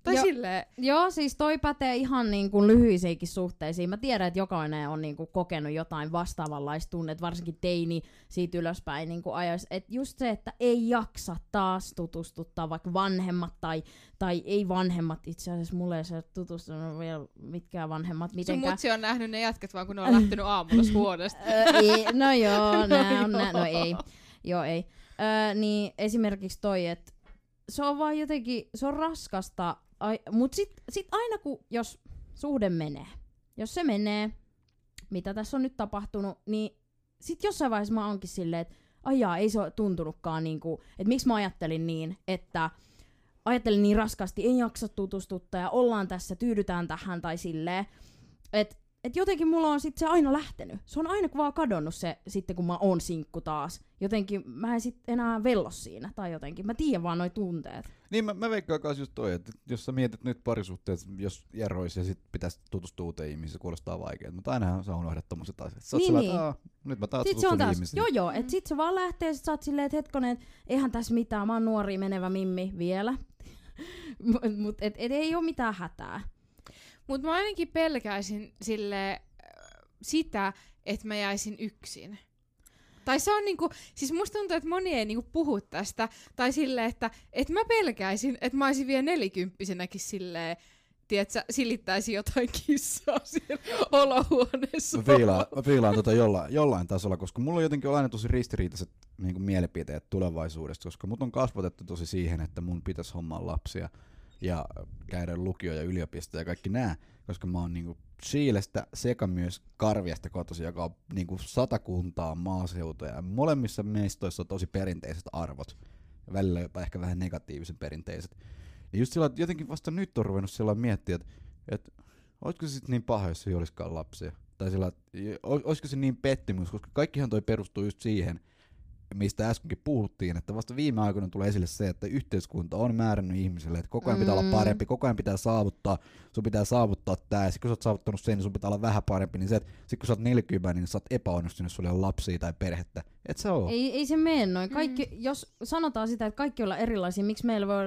Tai silleen... Joo, siis toi pätee ihan niin kuin lyhyisiinkin suhteisiin. Mä tiedän, että jokainen on niin kuin kokenut jotain vastaavanlaista tunnet, varsinkin teini siitä ylöspäin niin kuin ajoissa. Et just se, että ei jaksa taas tutustuttaa vaikka vanhemmat tai ei vanhemmat. Itse asiassa mulle ei se tutustunut vielä mitkään vanhemmat mitenkään. Sun mutsi on nähnyt ne jätket vaan, kun ne on lähtenyt aamulla huoneesta. No joo, no ei. Joo, ei. Niin esimerkiksi toi, että se on vaan jotenkin, se on raskasta, mut sit aina jos suhde menee, jos se menee, mitä tässä on nyt tapahtunut, niin sit jossain vaiheessa mä oonkin silleen, että ajaa, ei se ole tuntunutkaan niinku, että miksi mä ajattelin niin, että ajattelin niin raskasti, en jaksa tutustuttaa ja ollaan tässä, tyydytään tähän tai silleen, että jotenkin mulla on sit se aina lähtenyt. Se on aina vaan kadonnut se sitten, kun mä oon sinkku taas. Jotenkin mä en sit enää vello siinä tai jotenkin. Mä tiedän vaan noi tunteet. Niin mä veikkaan kans just toi, että jos sä mietit nyt parisuhteet, jos erois ja sit pitäis tutustua uuteen ihmiseen, se kuulostaa vaikeaa. Mutta ainahan sä unohdat tommoset asiat. Sä oot niin, että nyt mä taas tutustun ihmisiin. Joo, että sit se vaan lähtee, sit sä oot silleen, että hetkonen, eihän tässä mitään, mä oon nuori menevä mimmi vielä. Mut et ei oo mitään hätää. Mut mä ainakin pelkäisin sitä, että mä jäisin yksin. Tai se on niinku, siis musta tuntuu, että moni ei niinku puhu tästä. Tai silleen, että mä pelkäisin, että mä olisin vielä 40-vuotiaanakin silleen, tiedätkö, silittäisin jotain kissaa siellä olohuoneessa. Mä fiilaan jollain tasolla, koska mulla on jotenkin aina tosi ristiriitaiset niinku mielipiteet tulevaisuudesta, koska mut on kasvatettu tosi siihen, että mun pitäisi hommaa lapsia ja käydä lukio ja yliopisto ja kaikki nää, koska mä oon niinku Chilestä sekä myös Karviasta kotoisin, joka on niinku 100 kuntaa maaseutua ja molemmissa meistoissa on tosi perinteiset arvot ja välillä jopa ehkä vähän negatiivisen perinteiset. Ja just sillä, että jotenkin vasta nyt on ruvennut sillä miettiä, että olisiko se sitten niin paha, jos ei olisikaan lapsia. Tai sillä, olisiko se niin pettymys, koska kaikkihan toi perustuu just siihen, mistä äskenkin puhuttiin, että vasta viime aikoina tulee esille se, että yhteiskunta on määrännyt ihmiselle, että koko ajan pitää olla parempi, koko ajan pitää saavuttaa tää, ja sit kun sä oot saavuttanut sen, niin sun pitää olla vähän parempi, niin se, että sit kun sä oot 40, niin sä oot epäonnistunut, jos sulla on lapsia tai perhettä, et se oo. Ei se mene noin. Kaikki, jos sanotaan sitä, että kaikki ollaan erilaisia, miksi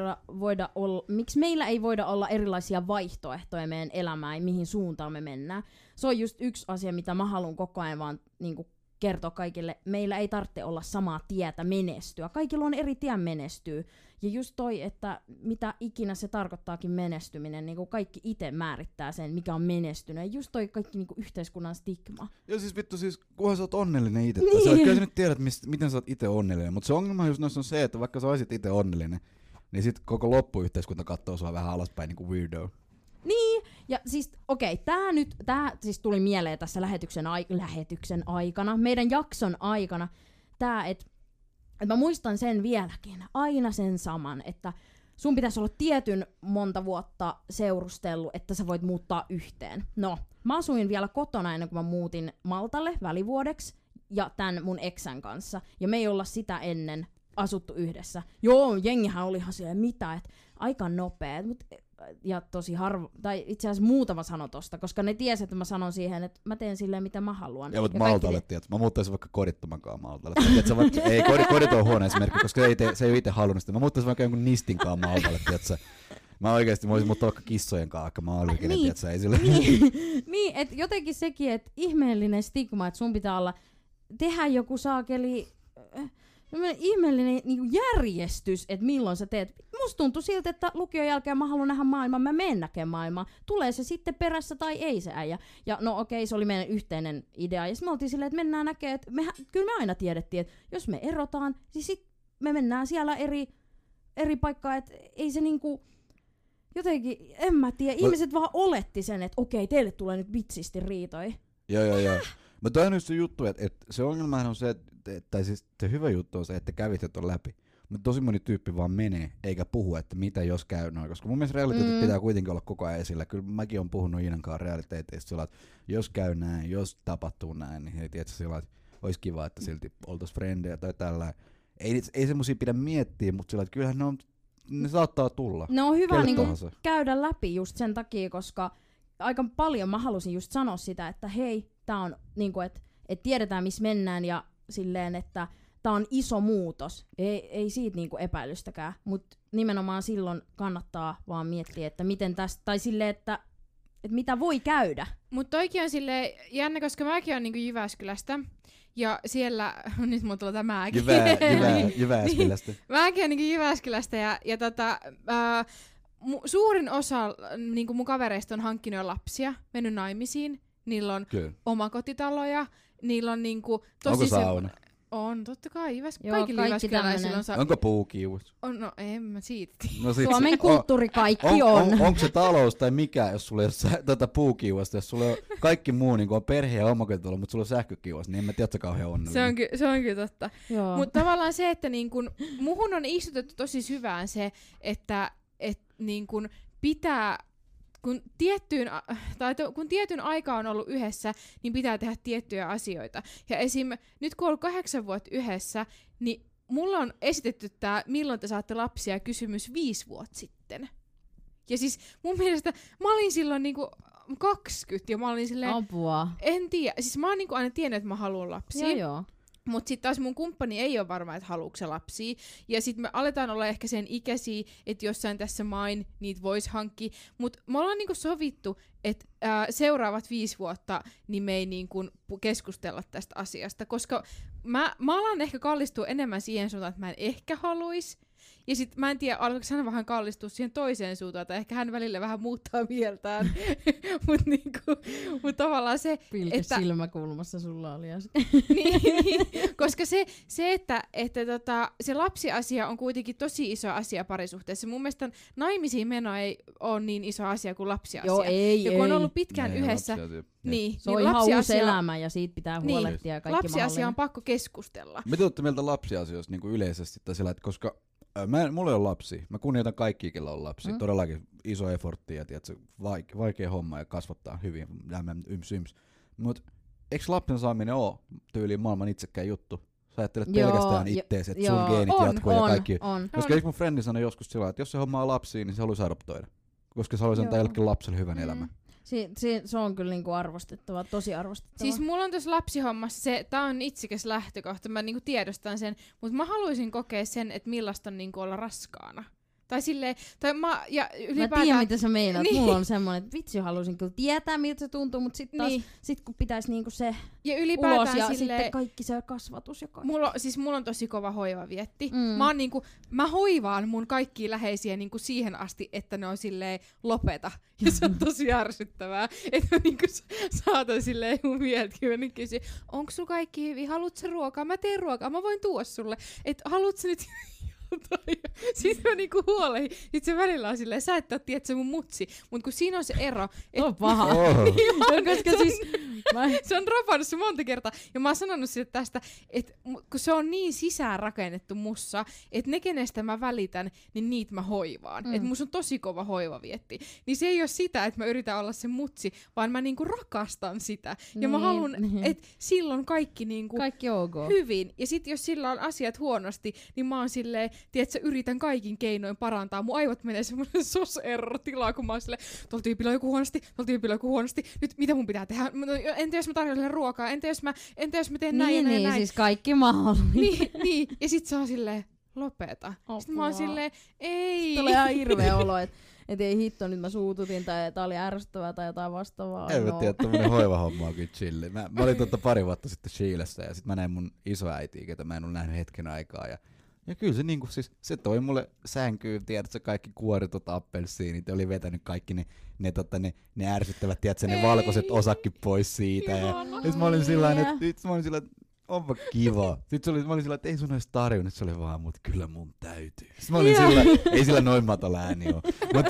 meillä ei voida olla erilaisia vaihtoehtoja meidän elämään, mihin suuntaan me mennään. Se on just yksi asia, mitä mä haluan koko ajan vaan niinku kertoa kaikille, meillä ei tarvitse olla samaa tietä menestyä. Kaikilla on eri tie menestyä. Ja just toi, että mitä ikinä se tarkoittaakin menestyminen, niin kuin kaikki itse määrittää sen, mikä on menestynyt. Ja just toi kaikki niin kuin yhteiskunnan stigma. Joo siis vittu, kunhan sä oot onnellinen itse. Niin. Kyllä sä nyt tiedät, miten sä oot itse onnellinen. Mutta se ongelma just noissa on se, että vaikka sä olisit itse onnellinen, niin sit koko loppuyhteiskunta katsoo sua vähän alaspäin niin kuin weirdo. Niin, ja siis okei, tää siis tuli mieleen tässä lähetyksen aikana, meidän jakson aikana, tää, että mä muistan sen vieläkin, aina sen saman, että sun pitäisi olla tietyn monta vuotta seurustellut, että sä voit muuttaa yhteen. No, mä asuin vielä kotona ennen kuin mä muutin Maltalle välivuodeksi, ja tän mun eksän kanssa, ja me ei olla sitä ennen asuttu yhdessä. Joo, jengihän oli ihan silleen, mitä, että aika nopeet, ja tosi tai itse asiassa muutama sano tosta, koska ne tiesi, että mä sanon siihen, että mä teen silleen, mitä mä haluan. Ja mutta Maltalle, tiedät, mä muuttaisin vaikka kodittomankaan Maltalle. Ei, kodit on huono esimerkki, koska se ei ole itse halunnut sitä. Mä muuttaisin vaikka jonkun nistinkaan Maltalle, tiedätkö. Mä oikeesti voisin muuttaa vaikka kissojen kanssa, mä oon oikein, tiedätkö, ei sille. Niin, että jotenkin sekin, että ihmeellinen stigma, että sun pitää tehdä joku saakeli ihmeellinen niin järjestys, että milloin sä teet. Musta tuntui siltä, että lukion jälkeen mä haluan nähdä maailmaa, mä menen näkemään maailmaa. Tulee se sitten perässä tai ei se äijä. Ja no okei, se oli meidän yhteinen idea. Ja sitten me oltiin silleen, että mennään näkemään, että kyllä me aina tiedettiin, että jos me erotaan, niin sit me mennään siellä eri paikkaan, että ei se niinku jotenkin, en mä tiedä, ihmiset vaan oletti sen, että okei, teille tulee nyt vitsisti riitoi. Joo. Mutta toi on just se juttu, että se ongelmahan on se, tai siis se hyvä juttu on se, että kävit on läpi. Mutta tosi moni tyyppi vaan menee, eikä puhu, että mitä jos käy noin. Koska mun mielestä realiteetit pitää kuitenkin olla koko ajan esillä. Kyllä mäkin on puhunut Iinankaan realiteeteista sillä, että jos käy näin, jos tapahtuu näin, niin hei, tiedätkö sillä, että olisi kiva, että silti oltais frendejä tai tällä. Ei semmosia pidä miettiä, mutta sillä, että kyllähän ne saattaa tulla. Ne on hyvä niin käydä läpi just sen takia, koska aika paljon mä halusin just sanoa sitä, että hei, tää on niinku, että tiedetään missä mennään ja silleen, että tää on iso muutos. Ei siitä niinku epäilystäkään, mutta nimenomaan silloin kannattaa vaan miettiä, että miten tästä, tai silleen, että mitä voi käydä. Mutta toikin on silleen jännä, koska mäkin oon niinku Jyväskylästä. Ja siellä, nyt mulla tulee tämä mäkin. Jyväskylästä. Mäkin oon niinku Jyväskylästä ja suurin osa niinku mun kavereista on hankkinut jo lapsia, mennyt naimisiin. Niillä on omakotitaloja, niillä on niinku tosi... Onko sauna? On, totta kai. Kaikki Jyväskyläisillä on Onko puukiuas? No en mä siitä. No Suomen kulttuuri kaikki on. Onko se talous tai mikä, jos sulla ei ole puukiuasta, jos sulla on kaikki muu niin on perhe ja omakotitalo, mutta sulla on sähkökiuas, niin en mä tiedä, että se kauhean onnellinen. Se on kyllä totta. Mutta tavallaan se, että niin kun, muhun on istutettu tosi syvään se, että niin kun pitää... Kun tietyn aika on ollut yhdessä, niin pitää tehdä tiettyjä asioita. Ja esim. Nyt kun on ollut 8 vuotta yhdessä, niin mulla on esitetty tää, milloin te saatte lapsia, kysymys 5 vuotta sitten. Ja siis mun mielestä mä olin silloin niinku 20 ja mä olin silleen... Apua. En tiedä. Siis mä oon niinku aina tiennyt, että mä haluan lapsia. Joo. Mutta sitten taas mun kumppani ei ole varma, että haluuko se lapsia. Ja sitten me aletaan olla ehkä sen ikäisiä, että jossain tässä main niitä voisi hankkia. Mutta me ollaan niinku sovittu, että seuraavat 5 vuotta niin me ei niinku keskustella tästä asiasta. Koska mä alan ehkä kallistua enemmän siihen suuntaan, että mä en ehkä haluis. Ja sit mä en tiedä, alkaako hän vähän kallistua siihen toiseen suuntaan, tai ehkä hän välillä vähän muuttaa mieltään. Mut tavallaan se, pilke että... silmäkulmassa sulla oli niin, koska se että se lapsiasia on kuitenkin tosi iso asia parisuhteessa. Mun mielestä naimisiin meno ei ole niin iso asia kuin lapsiasia. Joo, ei. Ja kun on ollut pitkään yhdessä... Niin, se on ihan uusi elämä ja siitä pitää huolehtia ja kaikki lapsiasia on pakko keskustella. Mitä olette mieltä lapsiasioista niin kuin yleisesti? Tai sillä, että koska mulla ei ole lapsia. Mä kunnioitan kaikkia, kellä on lapsia. Todellakin iso effortti ja tiedätkö, vaikea homma ja kasvattaa hyvin. Yms. Mut eikö lapsen saaminen ole tyyliin maailman itsekään juttu? Sä ajattelet pelkästään ittees, että sun geenit jatkuu ja kaikki. Koska eikö mun frendi sanoi joskus sillä, että jos se hommaa lapsia, niin se haluaisi adoptoida. Koska se haluaisi antaa jollekin lapselle hyvän elämän. Se on kyllä niinku arvostettava, tosi arvostettava. Siis mulla on tuossa lapsihommassa tää on itsikäs lähtökohta, mä niinku tiedostan sen, mutta mä haluaisin kokea sen, että millaista on niinku olla raskaana. Tai silleen, mä tiedän mitä sä meinaat, niin. Mulla on semmonen, että vitsi haluaisin kyllä tietää miltä se tuntuu, mutta sit taas, sit kun pitäis niinku se ja ulos ja sitten kaikki se kasvatus ja kaikki. Mulla on tosi kova hoivavietti. Mä hoivaan mun kaikkia läheisiä niinku siihen asti, että ne on silleen lopeta. Ja se on tosi ärsyttävää, että mä niinku saatan silleen mun mietkin mennä kysyä, onko sulla kaikki hyvin, haluut sä ruokaa? Mä teen ruokaa, mä voin tuoda sulle. Että haluut sä nyt... Sitten mä niinku huolehin. Sitten se välillä on silleen, sä et oo tiedät se mun mutsi. Mut kun siinä on se ero. On paha. Koska siis se on dropannut se monta kertaa. Ja mä oon sanonut sille tästä, että kun se on niin sisäänrakennettu mussa, että ne kenestä mä välitän, niin niitä mä hoivaan. Että musta on tosi kova hoivavietti. Niin se ei oo sitä, että mä yritän olla se mutsi, vaan mä niinku rakastan sitä. Ja mä haluan, että silloin kaikki niinku kaikki ok. Hyvin. Ja sit jos sillä on asiat huonosti, niin mä oon silleen, tiedätkö, yritän kaikin keinoin parantaa. Mun aivot menee semmoinen sos-error-tilaa, kun mä oon silleen, tuolla tyypillä on joku huonosti, nyt mitä mun pitää tehdä? Entä jos mä tarjoilen ruokaa? Entä jos mä teen näin ja näin? Niin, siis kaikki mahdollinen. niin, ja sit se on silleen, lopeta. Sitten mä oon silleen, ei. Tulee ihan hirveä olo, että ei hitto, nyt mä suututin tai tää oli ärsyttävää tai jotain vastaavaa. En mä tiedä, tommonen hoivahomma on kyllä chilli. Mä olin pari vuotta sitten Chiilessä ja sit mä näin mun isoäitiä, ketä mä en ole nähnyt hetken aikaa. Ja kyllä se niinku siis, se toi mulle sänkyyn, tiedätkö, kaikki kuoritut appelsiinit, oli vetänyt kaikki ne ärsyttävät, tiedätkö, ne valkoiset osakki pois siitä. Ja sit mä olin sillain, että onpa kiva. Sitten mä olin sillä, että ei sun edes tarjonnut, se oli vaan, mut kyllä mun täytyy. Sitten mä olin sillä, ei sillä noin matolla ääni oo.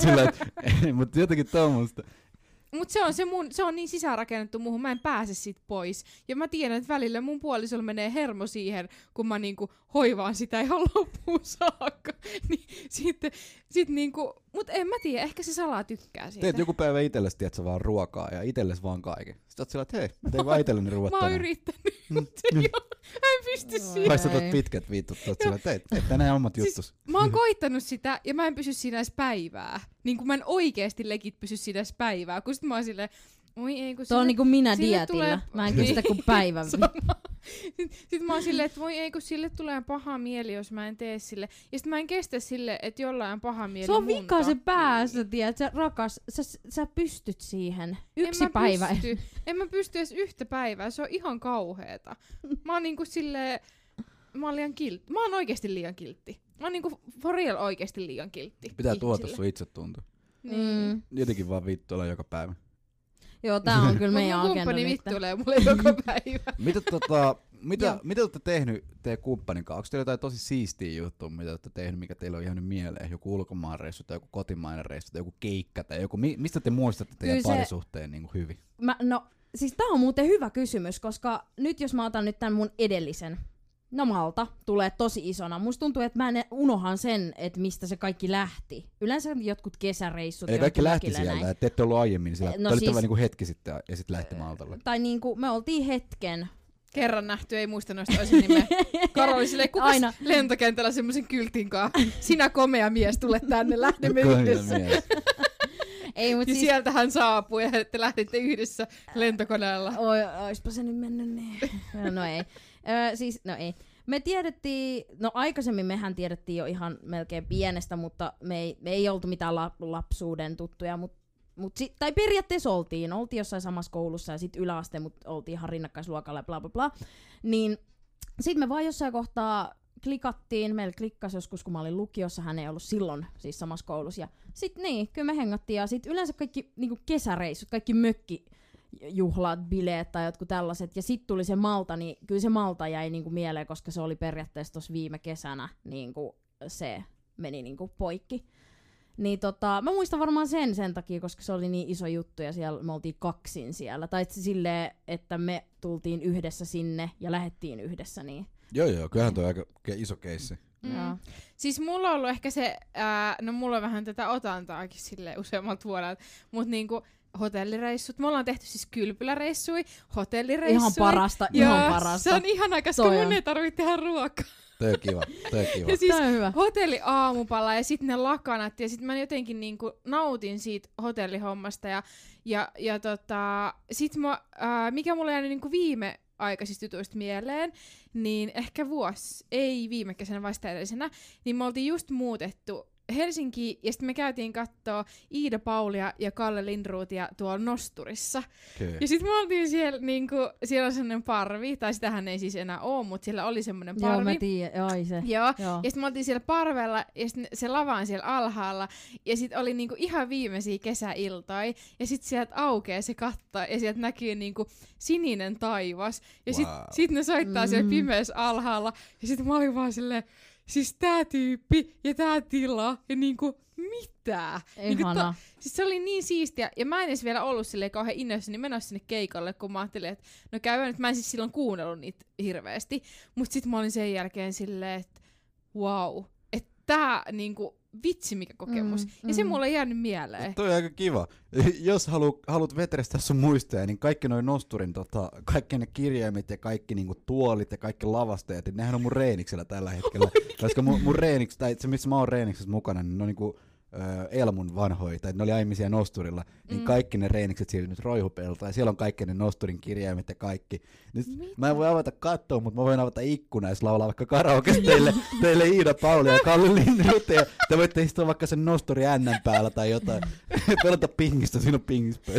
Mut jotenkin tommoista. Mut se on niin sisäänrakennettu muuhun, mä en pääse siitä pois. Ja mä tiedän, että välillä mun puolisolla menee hermo siihen, kun mä niinku hoivaan sitä ihan loppuun saakka. Niin sit niinku, mut en mä tiedä, ehkä se salaa tykkää siitä. Teet joku päivä itelles, tiedätkö, vaan ruokaa ja itelles vaan kaiken. Sitten oot sillä, että hei, mä tein vaan itselleni ruuat tänään. Mä oon yrittänyt, mut se ei oo, mä en pysty siihen. Paistat pitkät viittut, oot sillä, että teet tänään omat juttus. Mä oon koittanut sitä ja mä en pysy siinä edes päivää. Niin kuin mä en oikeesti legit pysy siinä edes päivää. Kun sit mä oon silleen, oi ei kun tuo on niinku minä dietillä. Mä en kestä kuin päivän. Sitten mä oon silleen, että voi ei kun sille tulee paha mieli, jos mä en tee sille. Ja sit mä en kestä sille, että jollain on paha mieli. Se on vika se päässä, tiedät, sä rakas, sä pystyt siihen. Yksi päivä. En mä pysty edes yhtä päivää, se on ihan kauheeta. Mä oon niinku silleen, mä oon liian kiltti. Mä oon oikeesti liian kiltti. Mä oon niinku for real oikeesti liian kiltti. Pitää tuota sun itsetunto. Niin. Jotenkin vaan vittuilla joka päivä. Joo, tää on kyllä meidän mun agenda kumppani nyt. vittuilee mulle joka päivä. Mitä olette tehnyt teidän kumppanin kanssa? Onko teillä jotain tosi siistiä juttua, mitä olette tehnyt, mikä teillä on jäänyt mieleen? Joku ulkomaanreissu tai joku kotimainen reissu tai joku keikka tai joku, mistä te muistatte teidän parisuhteen niin kuin hyvin? Siis tää on muuten hyvä kysymys, koska nyt jos mä otan nyt tän mun edellisen, Malta tulee tosi isona. Musta tuntuu, että mä unohan sen, että mistä se kaikki lähti. Yleensä jotkut kesäreissut. Ei kaikki lähti sieltä, te ette ollut aiemmin siellä. Te olitte vaan niinku hetki sitten ja sitten lähti Maltalle. Tai niinku me oltiin hetken. Kerran nähty, ei muista noista toisen nimeä. Karo oli silleen, kukas aina lentokentällä semmoisen kyltin kanssa? Sinä komea mies, tule tänne, lähdemme yhdessä. Ei, ja siis sieltä hän saapui ja te lähditte yhdessä lentokoneella. Oispa se nyt mennyt niin. No ei. Ei. Me tiedettiin, aikaisemmin mehän tiedettiin jo ihan melkein pienestä, mutta me ei oltu mitään lapsuuden tuttuja, tai periaatteessa oltiin jossain samassa koulussa ja sitten yläaste, mutta oltiin ihan rinnakkaisluokalla ja bla bla bla. Niin sitten me vaan jossain kohtaa klikattiin, meillä klikkasi joskus, kun mä olin lukiossa, hän ei ollut silloin siis samassa koulussa. Ja sit kyllä me hengattiin ja sit yleensä kaikki niinku kesäreissut, kaikki mökkijuhlat, bileet tai jotkut tällaiset. Ja sit tuli se Malta, niin kyllä se Malta jäi niinku mieleen, koska se oli periaatteessa tossa viime kesänä niinku se meni niinku poikki. Niin mä muistan varmaan sen takia, koska se oli niin iso juttu ja siellä me oltiin kaksin siellä. Tai silleen, että me tultiin yhdessä sinne ja lähdettiin yhdessä niin. Joo, kyllähän toi aika iso keissi. Siis mulla on ollut ehkä se, mulla on vähän tätä otantaakin silleen useammalta vuodelta, mutta niinku hotellireissut. Me ollaan tehty siis kylpyläreissui, hotellireissui. Ihan parasta. Se on ihanaa, koska mun ei tarvitse tehdä ruokaa. Toi on kiva. Ja siis hotelli aamupala ja sitten ne lakanat ja sitten mä jotenkin niinku nautin siitä hotellihommasta ja sit mikä mulla jäi niinku viimeaikaisista jutuista mieleen, niin ehkä ei viime kesänä vasta edellisenä, niin me oltiin just muutettu Helsinkiin ja sitten me käytiin kattoo Iida Paulia ja Kalle Lindrothia tuolla Nosturissa. Okay. Ja sitten me oltiin siellä, siellä on sellainen parvi, tai sitähän ei siis enää ole, mutta siellä oli semmoinen parvi. Joo, mä tiedän, se. Joo. Ja sitten me oltiin siellä parvella, ja sitten se lava on siellä alhaalla, ja sitten oli ihan viimeisiä kesäiltoja, ja sitten sieltä aukeaa se katto, ja sieltä näkyy sininen taivas, ja sitten ne soittaa siellä pimeässä alhaalla, ja sitten mä olin vaan silleen, siis tää tyyppi ja tää tila ja mitä? Siis se oli niin siistiä ja mä en edes vielä ollut silleen kauhean innoissani menossa sinne keikalle, kun mä ajattelin, että no käydään nyt. Mä en siis silloin kuunnellut niitä hirveästi, mut sit mä olin sen jälkeen silleen, että wow, että tää vitsi mikä kokemus. Ja se mulle ei jäänyt mieleen. Toi on aika kiva. Jos haluat vetrestää sun muistoja, niin kaikki noin Nosturin, kaikki ne kirjaimet ja kaikki tuolit ja kaikki lavasteet, niin nehän on mun reeniksellä tällä hetkellä. Koska mun reeniks, tai se missä mä oon reeniksessä mukana, niin ne on Elmun vanhoja, tai ne oli aiemmin siellä Nosturilla, niin kaikki ne reenikset siirtyi nyt Roihupelta, ja siellä on kaikki ne Nosturin kirjaimet ja kaikki. Nyt mä en voi avata kattoa, mutta mä voin avata ikkuna, jos laulaa vaikka karaokes teille Iida Pauli ja Kalle Lindroth, ja te voitte istua vaikka sen Nosturi N päällä tai jotain. Pelata pingistä, siinä on pingispöydä.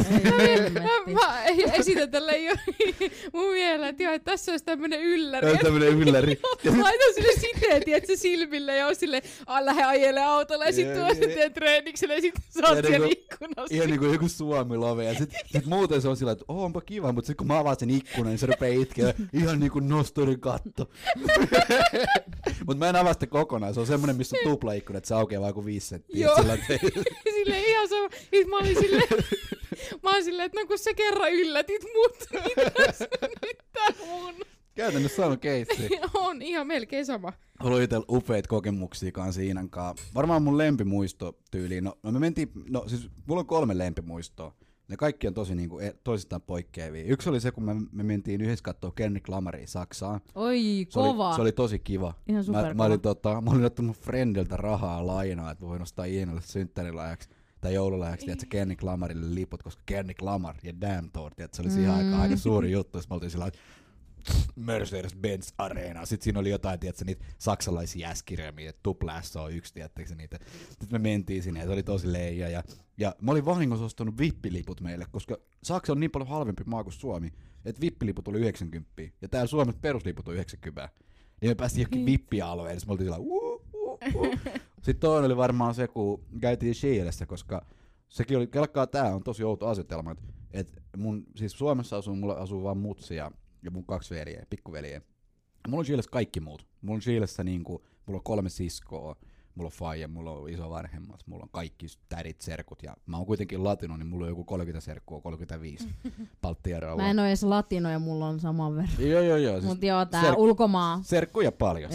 Mä esitän tälle mun mieleen, että tässä olisi tämmönen ylläri. Laitan sille siteet, tiedätkö, silmille, ja on silleen, lähde ajele autolla, ja sit tuo sitten treenikselle, ja sit sä oot siellä ikkunassa. Ihan niinku joku Suomi-love, ja sit muuten se on sillä, että onpa kiva, mutta sit kun mä avaan sen ikkunan, niin se rupeaa itkeä, ihan niinku Nosturin katto. Mut mä en avaa sitä kokonaan, se on semmonen, missä on tuplaikkuna, että se aukeaa vaan kuin 5 senttiä. Joo, silleen ihan sama. Mä olin silleen, että no kun sä kerran yllätit mut, mitä sä nyt tää mun? Käytännössä on keissi. On ihan melkein sama. Ollut itsellä upeita kokemuksia kanssa Iinan kanssa. Varmaan mun lempimuisto tyyliin. No me mentiin, siis mulla on 3 lempimuistoa. Ne kaikki on tosi toisistaan poikkeavia. Yksi oli se, kun me mentiin yhdessä katsoa Kendrick Lamaria Saksaan. Oi, kova. Se oli tosi kiva. Ihan superkova. Mä olin ottanut mun friendiltä rahaa lainaa, että voin ostaa Iinalle synttärilahjaksi tai joululahjaksi, tiedätkö, Kendrick Lamarille liput, koska Kendrick Lamar ja Damn Tour, tiedätkö, se oli siihen aikaan aika suuri juttu. Mä oltiin sillä, että Mercedes-Benz Arena. Sitten siinä oli jotain, tiedätkö, niitä saksalaisia jäskirjamiä, Tuplässä on yksi, tiedättekö niitä. Sitten me mentiin sinne ja se oli tosi leija. Ja mä olin vahingossa ostanut vippiliput meille, koska Saksa on niin paljon halvempi maa kuin Suomi, että vippiliput oli 90. Ja täällä Suomessa perusliput on 90. Niin me päästiin johonkin vippialueelle, me oltiin sillä Sitten toinen oli varmaan se, kun käytiin Chilessä, koska sekin oli, kelkkaa tää on tosi outo asetelma, että siis Suomessa mulla asuu vaan mutsi ja mun 2 veljeä, pikkuveljeä. Mulla on Chilessä kaikki muut. Mulla on Chilessä niinku, mulla on 3 siskoa, mulla on faija, mulla on isovanhemmat, mulla on kaikki tädit, serkut ja mä oon kuitenkin latino, niin mulla on joku 30 serkkua, 35 Baltiaralla. Mä en oo edes latino ja mulla on saman verran. Joo. Mut siis joo, tää ulkomaa. Serkkuja paljon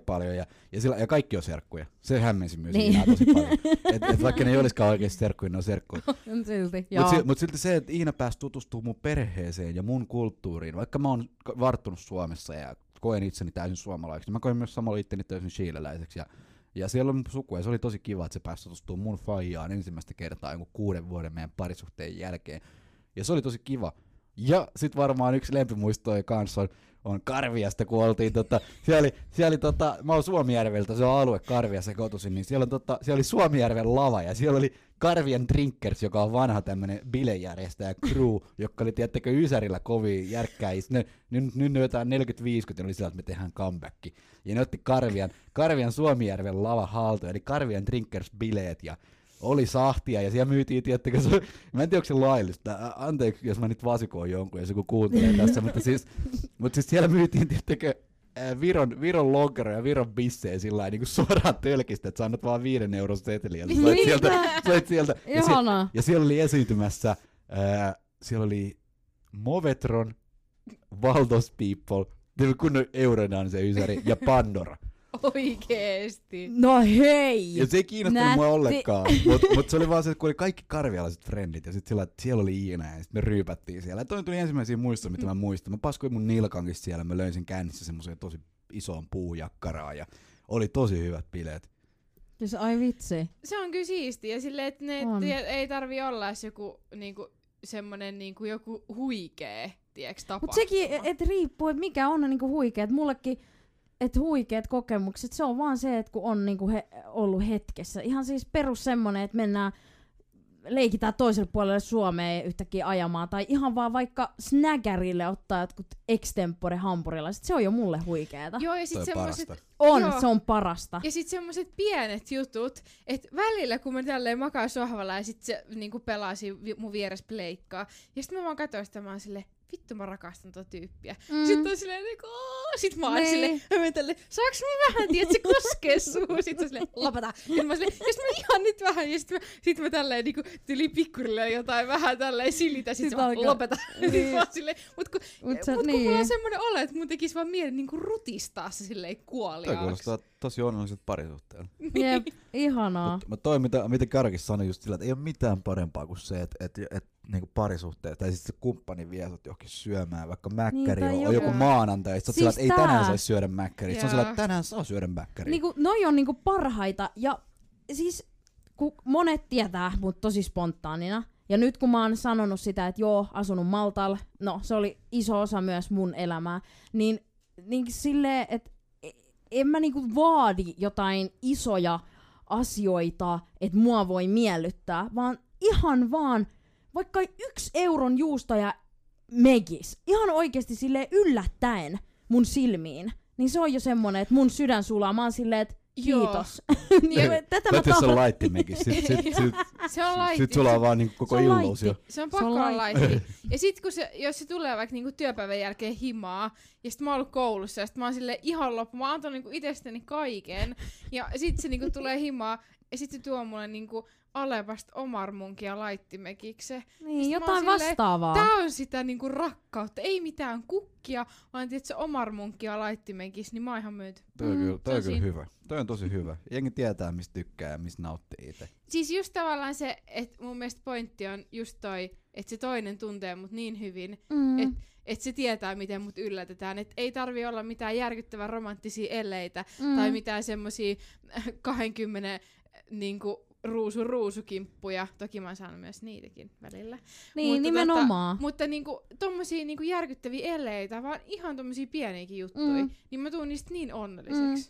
ja kaikki on serkkuja. Se hämmensi myös Niin. Iinaa tosi paljon. Et vaikka ne ei olisikaan oikeesti serkkuja, ne on serkkuja. Silti, Mut silti se, että Iina pääsi tutustumaan mun perheeseen ja mun kulttuuriin, vaikka mä oon varttunut Suomessa ja koen itseni täysin suomalaiseksi, niin mä koen myös samalla itteni täysin chileläiseksi. Ja siellä on suku, ja se oli tosi kiva, että se pääsi tutustumaan mun faijaan ensimmäistä kertaa jonkun 6 vuoden meidän parisuhteen jälkeen. Ja se oli tosi kiva. Ja sit varmaan yksi lempimuistoja kanssa on Karviasta, kun oltiin siellä oli mä oon Suomijärveltä, se on alue Karviassa kotoisin, niin siellä oli Suomijärven lava, ja siellä oli Karvian Drinkers, joka on vanha tämmönen bilejärjestäjä crew, joka oli, tiedättekö, Ysärillä kovin järkkäis. Nyt ne jotain 40-50, ja oli sillä, että me tehdään comeback. Ja ne otti Karvian Suomijärven lava haltuun, eli Karvian Drinkers bileet, ja oli sahtia, ja siellä myytiin, tiedättekö, mä en tiedä, onko se laillista, anteeksi, jos mä nyt vasikoin jonkun, jos joku kuuntelee tässä, mutta siis siellä myytiin, tiedättekö, Viron lonkero ja Viron bissejä sillä niin suoraan tölkistä, että sä annat vaan 5 euron seteliä. Sait sieltä. Ja siellä oli esiintymässä, siellä oli Movetron, Valdos People, kunnon Eurodance se Ysäri ja Pandora. Oikeesti. No hei! Ja se ei kiinnostanut mua ollenkaan, mutta se oli vaan se, että kun oli kaikki karvialaiset frendit, ja sitten siellä oli Iina, ja sitten me ryypättiin siellä. Ja toi tuli ensimmäisiä muistoja, mitä mä muistan. Mä paskoin mun nilkankista siellä, mä löin sen kännissä semmoiseen tosi isoon puujakkaraan, ja oli tosi hyvät bileet. Siis ai vitsi. Se on kyllä siistiä, silleen, että ne ei tarvi olla edes joku niinku, semmonen niinku joku huikee, tiiäks, tapahtuma. Mut sekin, että riippuu, että mikä on niinku huikea. Et mullekin, että huikeat kokemukset, se on vaan se, että kun on niinku ollut hetkessä. Ihan siis perus semmonen, että leikitään toiselle puolelle Suomeen yhtäkkiä ajamaan. Tai ihan vaan vaikka snägärille ottaa jotkut extempore hampurilaiset. Se on jo mulle huikeeta. Joo, ja sit semmoset... Se on parasta. Ja sit semmoset pienet jutut, että välillä kun mä tälleen makaan sohvalla ja sit se niinku pelasi mun vieressä pleikkaa. Ja sit mä vaan katsoin sitä, mä oon silleen, vittu mä rakastan tota tyyppiä. Sitten on silleen niinku, sit mä oon silleen, saaks mä vähän, tiedät, se koskee suuhun. Sit on silleen, lopeta. Ja mä silleen, jos mä ihan nyt vähän, ja sit mä tälleen niinku tyli pikkurille jotain vähän tälleen silitä, sit mä lopeta. Sit mä oon silleen, mut kun mulla on semmonen olo, että mun tekis vaan mieli niinku rutistaa se silleen kuoliaaksi. Toi kuulostaa tosi onnelliset parisuhteella. Jep, ihanaa. Mutta toi, mitä Karkis sanoi just sillä, että ei ole mitään parempaa kuin se, että niinku parisuhteet, tai sitten se kumppani vie sut johonkin syömään, vaikka mäkkäri niin, on joku maanantai, sit siis sillä, että ei tänään saisi syödä mäkkäriä, se on sillä, että tänään saa syödä mäkkäriä. Niinku, noi on niinku parhaita, ja siis kun monet tietää mut tosi spontaanina, ja nyt kun mä oon sanonut sitä, että joo, asunut Maltalla, no se oli iso osa myös mun elämää, niin silleen, että en mä niinku vaadi jotain isoja asioita, että mua voi miellyttää, vaan ihan vaan vaikka 1 euron juusto ja megis, ihan oikeesti silleen yllättäen mun silmiin, niin se on jo semmonen, että mun sydän sulaa, mä oon silleen, että kiitos. Tätä mä tahdon. Se on laitti megis. Se on laitti. Sit sulla on vaan niinku koko illuusio. Se on pakko olla laitti. Ja sit kun jos se tulee vaikka niinku työpäivän jälkeen himaa, ja sit mä oon ollut koulussa, ja sit mä oon silleen ihan loppu, mä oon antanut niinku itsestäni kaiken, ja sit se niinku tulee himaa, ja sit se tuo mulle niinku Alevasta omarmunkia laittimekikse. Niin, jotain vastaavaa. Tää on sitä niinku rakkautta, ei mitään kukkia, vaan se omarmunkia laittimekis, niin mä oon ihan myyty. Toi on kyllä hyvä. Toi on tosi hyvä. Jengi tietää, mistä tykkää ja mistä nauttii itse. Siis just tavallaan se, että mun mielestä pointti on just toi, että se toinen tuntee mut niin hyvin, että se tietää, miten mut yllätetään. Että ei tarvi olla mitään järkyttävän romanttisia elleitä tai mitään semmosia 20 niinku ruusukimppuja. Toki mä oon saanut myös niitäkin välillä. Niin, mutta nimenomaan. mutta niinku, tommosia niinku järkyttäviä eleitä, vaan ihan tommosia pieniäkin juttuja, niin mä tuun niistä niin onnelliseksi.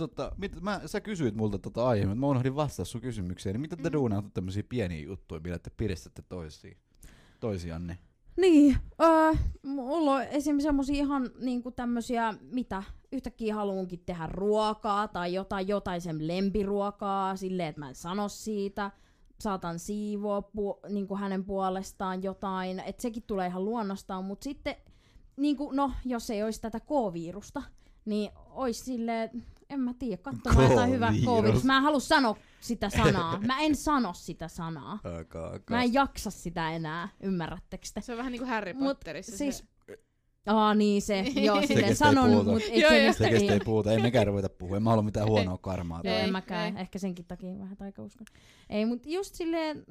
Sä kysyit multa aiemmin, että mä unohdin vastata sun kysymykseen, niin mitä te duunaatte tämmösiä pieniä juttuja, millä te piristätte toisianne? Niin, mulla on esimerkiksi semmosia ihan niinku tämmösiä, mitä yhtäkkiä haluunkin tehdä ruokaa tai jotain sen lempiruokaa silleen, että mä en sano siitä. Saatan siivoa niinku hänen puolestaan jotain, että sekin tulee ihan luonnostaan, mutta sitten niinku, no, jos ei olisi tätä K-virusta, niin olisi silleen, en mä tiedä, katsomaan jotain hyvää K-virusta. Mä en halua sanoa sitä sanaa. Mä en sano sitä sanaa. Mä en jaksa sitä enää, ymmärrättekö te? Se on vähän niinku Harry Potterissa. Siis, niin se, joo, silleen sanon, mutta ei kenestä ei puhuta, ei mekään ruveta puhua, en mä halua mitään huonoa karmaa. Joo, en mäkään, ehkä senkin takia vähän taikauskon. Ei, mutta just silleen,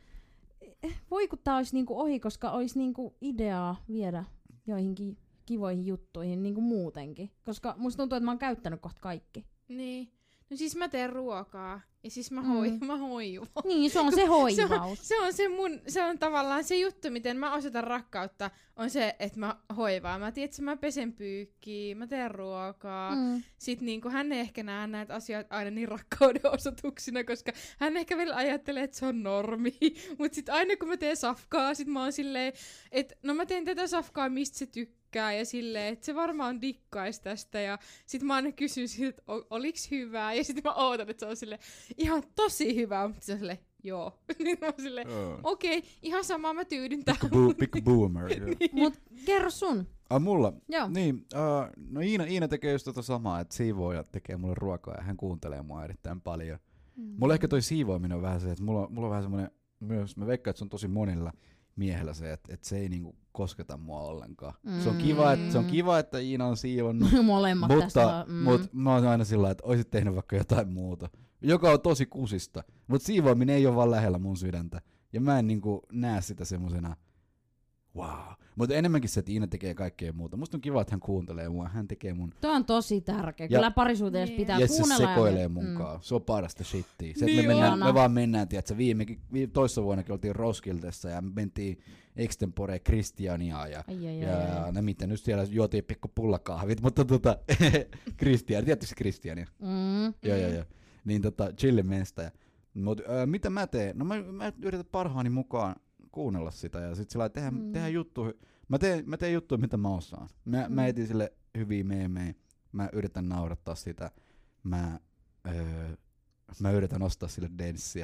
voi kun tää olisi niinku ohi, koska olisi niinku ideaa viedä joihinkin kivoihin juttuihin niinku muutenkin. Koska musta tuntuu, että mä oon käyttänyt kohta kaikki. Niin. No siis mä teen ruokaa. Ja siis mä hoivan. Niin, se on se hoivaus. Se on tavallaan se juttu, miten mä osoitan rakkautta, on se, että mä hoivaan. Mä tiedän, että mä pesen pyykkiä, mä teen ruokaa. Sitten niinku, hän ei ehkä näe näitä asioita aina niin rakkauden osoituksina, koska hän ehkä vielä ajattelee, että se on normi. Mut sit aina kun mä teen safkaa, sit mä oon silleen, että no mä teen tätä safkaa, mistä se tykkää. Ja silleen, että se varmaan dikkais tästä. Ja sit mä aina kysyn siitä, että oliks hyvää. Ja sit mä ootan, että se on silleen, ihan tosi hyvää. Mutta se on silleen, joo. Niin mä oon silleen, okei, ihan sama, mä tyydyn tähän. Big boomer. Niin. Mut kerro sun. Mulla? Joo. Niin, no Iina tekee just tota samaa, että siivooja tekee mulle ruokaa ja hän kuuntelee mua erittäin paljon. Mulla ehkä toi siivoaminen on vähän se, että mulla on vähän semmonen myös, mä veikkaan, että se on tosi monilla miehellä se, että se ei niinku kosketa mua ollenkaan. Se on kiva, että Iina on siivonnut. Molemmat tästä. Mutta mä oon aina sillä, että oisit tehnyt vaikka jotain muuta. Joka on tosi kusista. Mutta siivoaminen ei ole vaan lähellä mun sydäntä. Ja mä en niinku näe sitä semmosena wow. Mutta enemmänkin se, että Iina tekee kaikkea muuta. Musta on kiva, että hän kuuntelee mua. Hän tekee mun... Tuo on tosi tärkeä. Kyllä parisuuteen pitää kuunnella. Ja se sekoilee munkaan. Se on parasta shittiä. Se, niin me vaan mennään, tiiätsä, toissa vuonnakin oltiin Roskildessa ja mentiin extempore Christiania ja ne miten nyt siellä juotiin pikku pullakahvit, mutta Christian, tiedätkö Christiania? Joo. Niin chillin mestä. Mut mitä mä teen? No mä yritän parhaani mukaan kuunnella sitä ja sit sillä tehdään juttuja. Mä teen juttuja, mitä mä osaan. Mä etin sille hyviä meemejä. Mä yritän naurattaa sitä. Mä yritän ostaa sille denssiä.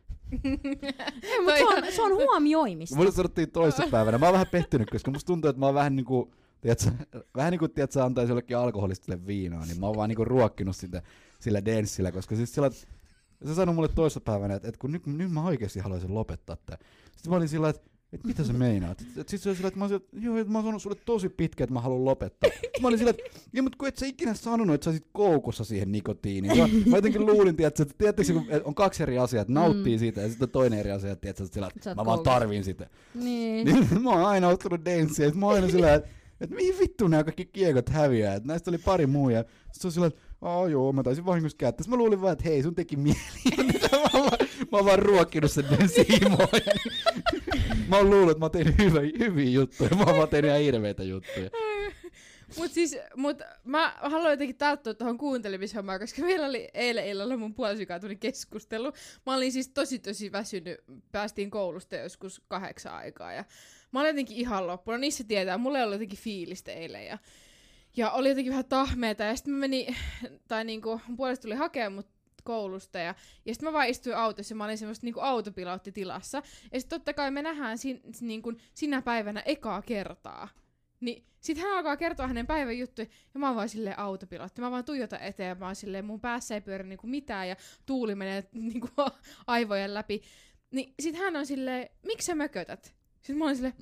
Se on huomioimista. Mulle sanottiin toissapäivänä. Mä oon vähän pettynyt, koska musta tuntuu, että mä oon vähän niinku tiiätsä, antaisi jollekin alkoholistille viinaa, niin mä oon vaan niinku ruokkinut sitä sillä denssillä, koska siis sillä, se sanoi mulle toissapäivänä, että kun nyt mä oikeesti haluaisin lopettaa tää. Sitten mä olin sillä, että mitä sä meinaat? Sitten se oli sillä, että mä oon sanonut sulle tosi pitkään, että mä haluan lopettaa. Sitten mä olin sillä, että mutta kun et sä ikinä sanonut, että sä olisit koukussa siihen nikotiiniin. Mä jotenkin luulin, että on kaksi eri asiaa, että nauttii siitä ja sitten toinen eri asia, että mä vaan tarvin sitä. Niin. Mä oon aina ottanut denssiä, että mä oon aina sillä, että mihin vittu nämä kaikki kiekot häviää. Että näistä oli pari muu ja sit se on sillä, että joo, mä taisin vahingossa käyttää. Mä luulin vaan, että hei, sun teki mieli. Mä oon vaan ruokkinut sen siimoja. Mä oon luullut, että mä oon tehnyt hyviä juttuja. Mä oon vaan tehnyt ihan hirveitä juttuja. Mut mä haluan jotenkin tarttua tuohon kuuntelemishommaan, koska meillä oli eilen illalla mun puolisykätunnin keskustelu. Mä olin siis tosi väsynyt. Päästiin koulusta joskus 8 aikaa ja mä olin jotenkin ihan loppuna. Niissä tietää, mulla ei ollut jotenkin fiilistä eilen ja oli jotenkin vähän tahmeeta ja sitten mä menin, tai niinku mun puolesta tuli hakemaan mut koulusta ja sitten mä vaan istuin autossa ja mä olin semmoista niinku autopiloottitilassa. Ja sitten totta kai me nähdään niinku sinä päivänä ekaa kertaa. Niin sit hän alkaa kertoa hänen päivän juttuja ja mä oon vaan silleen autopilotti. Mä vaan tuijotan eteen, mä oon silleen mun päässä ei pyöri niinku mitään ja tuuli menee niinku aivojen läpi. Niin sit hän on silleen, miksi sä mökötät? Sitten mä oon silleen,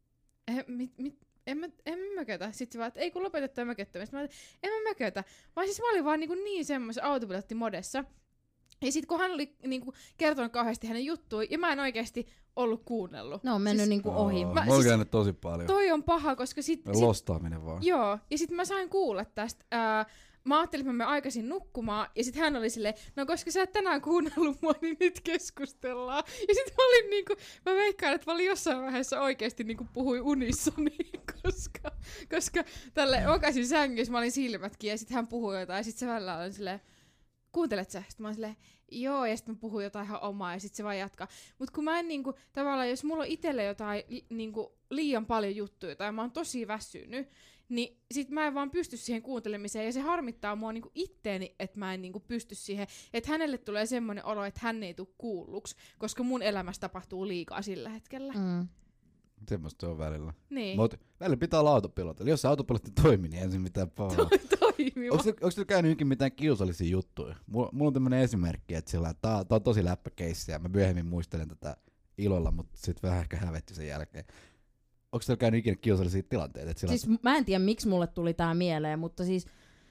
en mä mökötä. Sitten se vaan, että ei kun lopeta toi mököttämistä. Mä oon, en mä mökötä. Vaan siis mä olin vaan niin semmoisessa autopiloottimodessa. Ja sit kun hän oli niinku kertonut kauheasti hänen juttuja, ja mä en oikeesti ollut kuunnellut. No on mennyt siis, niinku ohi. Mä oon käynyt tosi paljon. Toi on paha, koska lostaaminen vaan. Joo, ja sit mä sain kuulla tästä mä ajattelin, että mä menen aikaisin nukkumaan, ja sitten hän oli silleen, no koska sä et tänään kuunnellut mua, niin nyt keskustellaan. Ja sitten mä olin niinku, mä veikkaan, että mä olin jossain vaiheessa oikeesti niinku puhui unissani, koska tälle makasin sängyssä, mä olin silmätkin, ja sitten hän puhui jotain, ja sitten se välillä oli silleen, kuuntelet sä? Sitten mä olin silleen, joo, ja sitten mä puhuin jotain ihan omaa, ja sitten se vaan jatkaa. Mut kun mä en niinku, tavallaan, jos mulla on itselle jotain niinku liian paljon juttuja, tai mä oon tosi väsynyt, niin sit mä en vaan pysty siihen kuuntelemiseen, ja se harmittaa mua niinku itteeni, että mä en niinku pysty siihen, että hänelle tulee semmoinen olo, että hän ei tule kuulluksi, koska mun elämässä tapahtuu liikaa sillä hetkellä. Semmoista on välillä. Niin. Mut välillä pitää olla autopilotti. Jos se autopilotti toimii, niin ensin mitään pahaa. Toimiva. Onko teillä käynyt jokin mitään kiusallisia juttuja? Mulla on tämmönen esimerkki, että tää on tosi läppäkeissi, ja mä myöhemmin muistelen tätä ilolla, mutta sit vähän ehkä hävetti sen jälkeen. Onko teillä käynyt ikinä kiusallisia tilanteita? Siis mä en tiedä, miksi mulle tuli tää mieleen, mutta siis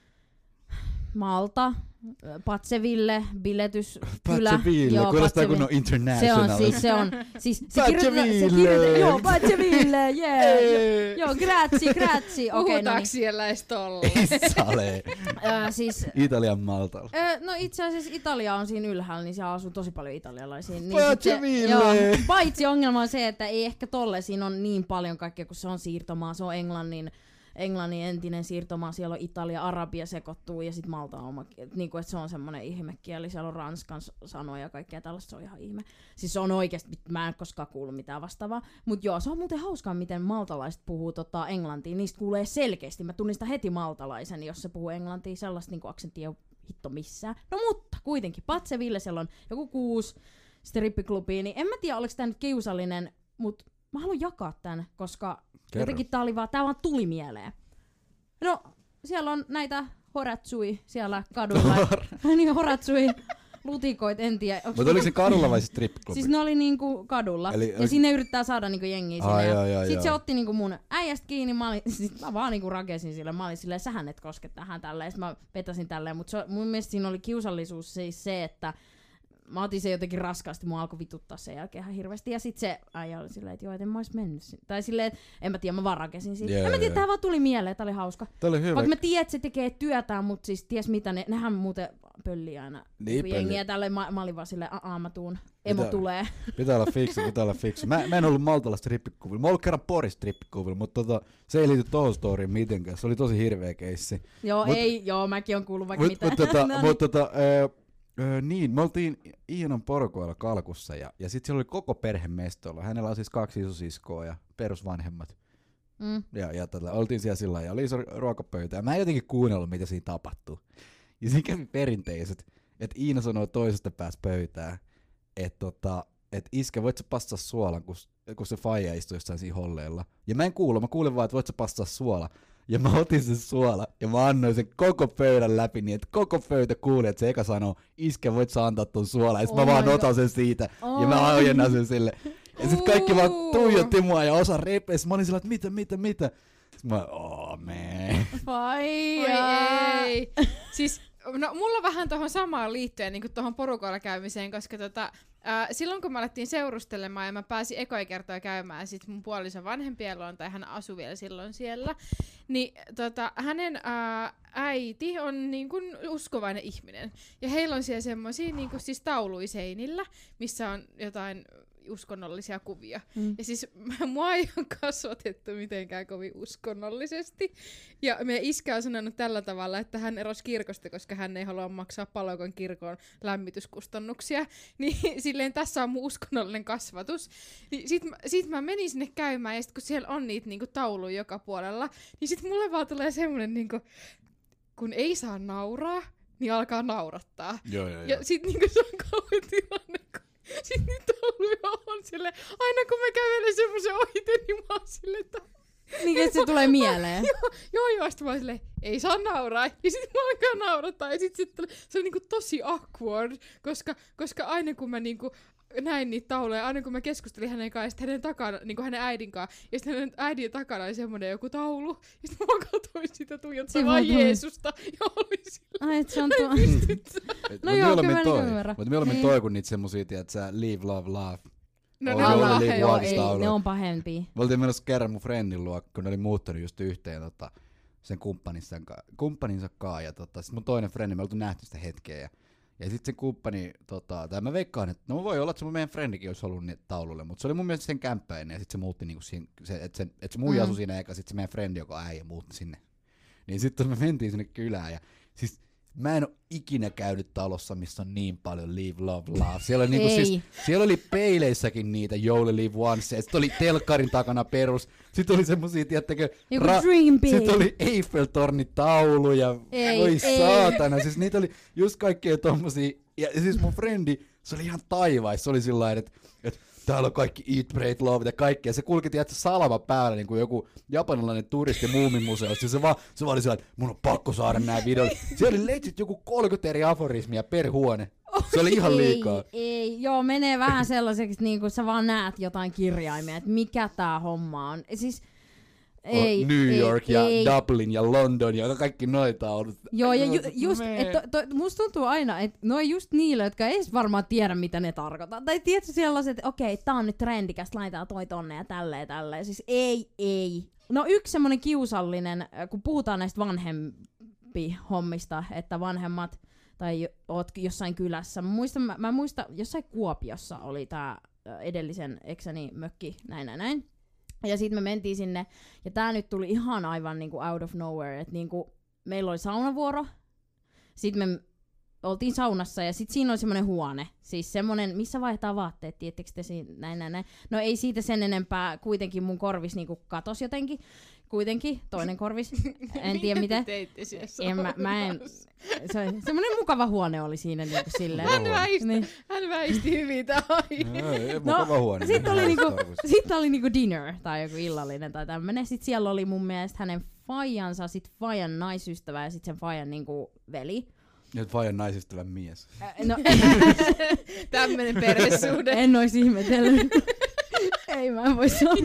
Malta, Patseville, biletyskylä. Patseville, kuulostaa kun on international. Se kirjoitetaan, joo, Patseville, yeah. Joo, grazie. Puhutaanko siellä edes tolla? Sale. Siis, Italian Maltalla. No itse asiassa Italia on siinä ylhäällä, niin siellä asuu tosi paljon italialaisia. Niin Patseville! Paitsi ongelma on se, että ei ehkä tolle, siinä on niin paljon kaikkea, kun se on siirtomaa, se on Englannin entinen siirtomaa, siellä on Italia, Arabia sekoittuu ja sitten Malta on oma, niinku, että se on semmoinen ihmekieli, siellä on ranskan sanoja ja kaikkea tällaista, se on ihan ihme. Siis se on oikeasti, mä en koskaan kuullut mitään vastaavaa, mutta joo, se on muuten hauskaa, miten maltalaiset puhuu englantia, niistä kuulee selkeästi, mä tunnistan heti maltalaisen, jos se puhuu englantia, sellaista niinku aksenttia hitto missään. No mutta kuitenkin, Patseville, siellä on joku 6 strippiklubia, niin en mä tiedä, oliko tää nyt kiusallinen, mutta mä haluan jakaa tän, koska jotenkin tää vaan tuli mieleen. No, siellä on näitä horatsui siellä kadulla. Niin, horatsui lutikoit, en tiedä. Mutta oliko se kadulla vai strip-klubi? Siis ne oli niinku kadulla. Ja sinne yrittää saada niinku jengiä sinne. Sit se otti niinku mun äijästä kiinni, mä vaan niinku rakesin sille. Mä olin silleen, sähän et koske tähän tälleen. Sit mä vetäsin tälleen, mutta mun mielestä siinä oli kiusallisuus siis se, että mä otin sen jotenkin raskaasti, mua alkoi vituttaa sen jälkeen ihan hirveästi. Ja sit se äijä oli silleen, että joo, et en mä ois mennyt sinne. Tai silleen, että en mä tiedä, mä vaan rakesin siitä. En mä tiedä, tää vaan tuli mieleen, tää oli hauska. Tää oli hyvä. Vaikka mä tiedän, että se tekee työtään, mut siis ties mitä, nehän muuten pöllii aina niin, jengiä. Tälleen mä olin vaan silleen, mä tuun, emo tulee. Pitää olla fiksu. Mä en ollut Maltalla strippikuvilla. Mä oon ollut kerran Poris strippikuvilla, mutta se ei liity tohon storyin mitenkään. Se oli tosi hirveä keissi. Joo, mäkin on kuullut vaikka mitään. Niin, me oltiin Iinan porukoilla Kalkussa ja sit siellä oli koko perhe mestoilla. Hänellä on siis 2 isosiskoa ja perusvanhemmat. Ja oltiin siellä sillä ja oli iso ruokapöytä. Ja mä en jotenkin kuunnellut, mitä siinä tapahtuu. Ja siinä kävi perinteiset, että Iina sanoi toisesta päästä pöytää, että iskä, voit sä passaa suolan, kun se faija istui jossain siinä holleilla. Ja mä en kuulu, mä kuulin vaan, että voit sä passaa suola. Ja mä otin sen suola ja mä annoin sen koko pöydän läpi niin, että koko pöytä kuuli, että se eka sanoo, iskä, voit sä antaa ton suola. Ja sit mä vaan otan sen siitä ja mä ojennan sen sille. Ja sit kaikki vaan tuijotti mua ja osa repes. Mä olin sillä, että mitä? Sitten mä man. Ei. Siis, no mulla on vähän tohon samaan liittyen niin kuin tohon porukoilla käymiseen, koska silloin kun me alettiin seurustelemaan ja mä pääsin ekoja kertoja käymään sit mun puolison vanhempien luon, tai hän asui vielä silloin siellä, niin hänen äiti on niin kuin uskovainen ihminen. Ja heillä on siellä semmosia niin kuin siis tauluja seinillä, missä on jotain uskonnollisia kuvia. Ja siis mua ei ole kasvatettu mitenkään kovin uskonnollisesti. Ja meidän iskä on sanonut tällä tavalla, että hän erosi kirkosta, koska hän ei halua maksaa Palokon kirkon lämmityskustannuksia. Niin silleen tässä on mun uskonnollinen kasvatus. Niin sit mä menin sinne käymään, ja sit kun siellä on niitä niinku tauluja joka puolella, niin sit mulle vaan tulee semmonen niinku, kun ei saa nauraa, niin alkaa naurattaa. Joo. Ja sit niinku se on kauhean tilanne, sitten niitä tauluja on silleen, aina kun mä kävelen semmosen ohite, niin mä oon silleen, että niin, että se tulee mieleen. Joo, sit mä oon silleen, ei saa nauraa. Ja sit mä alkaa naurattaa. Ja sit se on niinku tosi awkward, koska aina kun mä niinku näin niitä tauluja, aina kun mä keskustelin hänen kanssa, ja sit hänen takana, niinku hänen äidin kanssa, ja sit hänen äidin takana oli semmonen joku taulu, ja sit mä katsoin sitä tuijottamaan Jeesusta, ja oli silleen, ai, et se on no joo, kyllä mä ymmärrän. Mutta mieluummin toi kuin niitä semmosia, tiiätsä, Leave, Love, Laugh. Ne on pahempia. Me oltiin menossa kerran mun friendin luo, kun ne oli muuttanut just yhteen sen kumppaninsa kaa, ja sit mun toinen frendi, me oltu nähty sitä hetkeä, ja sit sen kumppani, tai mä veikkaan, että no voi olla, että se meidän frendikin olisi ollut taululle, mutta se oli mun mielestä sen kämppäinen, ja sit se muutti niinku että se muija asui siinä, eikä sit se meidän frendi, joka äijä, muutti sinne. Niin sitten me mentiin sinne kylään, ja siis mä en oo ikinä käynyt talossa, missä on niin paljon Leave, Love, Love. Siellä oli peileissäkin niitä Joule Live Once, ja sit oli telkkarin takana perus. Sitten oli semmosia, tiedättekö, sit oli Eiffel-tornitaulu, ja oi saatana. Siis niitä oli just kaikkea tommosia, ja siis mun frendi, se oli ihan taivais, se oli sillain, että täällä on kaikki Eat, Pray, Love ja kaikkea. Se kulki tiedätkö salama päällä niin kuin joku japanilainen turisti muumimuseossa. Se vaan oli sellainen, että mun on pakko saada nää videot. Siellä oli legit joku 30 eri aforismia per huone. Se oli ihan liikaa. Joo, menee vähän sellaiseksi, niin kuin sä vaan näet jotain kirjaimia, että mikä tää homma on. Siis New York ja Dublin ja London ja kaikki noita on. Joo, ja just, musta tuntuu aina, että no just niille, jotka ei varmaan tiedä, mitä ne tarkoittaa. Tai tiedätkö sellaiset, että okei, tää on nyt trendikästä, laitetaan toi tonne ja tälleen. Siis ei. No yksi semmonen kiusallinen, kun puhutaan näistä vanhempi-hommista, että vanhemmat, tai oot jossain kylässä. Mä muistan, jossain Kuopiossa oli tää edellisen eksäni mökki, näin. Ja sitten me mentiin sinne, ja tää nyt tuli ihan aivan niinku out of nowhere, että niinku meillä oli saunavuoro, sitten me oltiin saunassa, ja sitten siinä oli semmoinen huone, siis semmoinen, missä vaihtaa vaatteet, tiedättekö te näin. No ei siitä sen enempää, kuitenkin mun korvis niinku katosi jotenkin, kuitenkin, toinen korvis, en tiedä miten. Mä en, semmoinen mukava huone oli siinä niinku silleen. Hän väisti hyvin tää aihe. Mukava huone. Sitten oli niinku dinner tai joku illallinen tai tämmönen. Sitten siellä oli mun mielestä hänen faijansa, sit faijan naisystävä ja sit sen faijan niinku veli. Nyt faijan naisystävän mies. No, tämmönen perhesuhde. En ois ihmetellyt. Ei mä voi sanoa.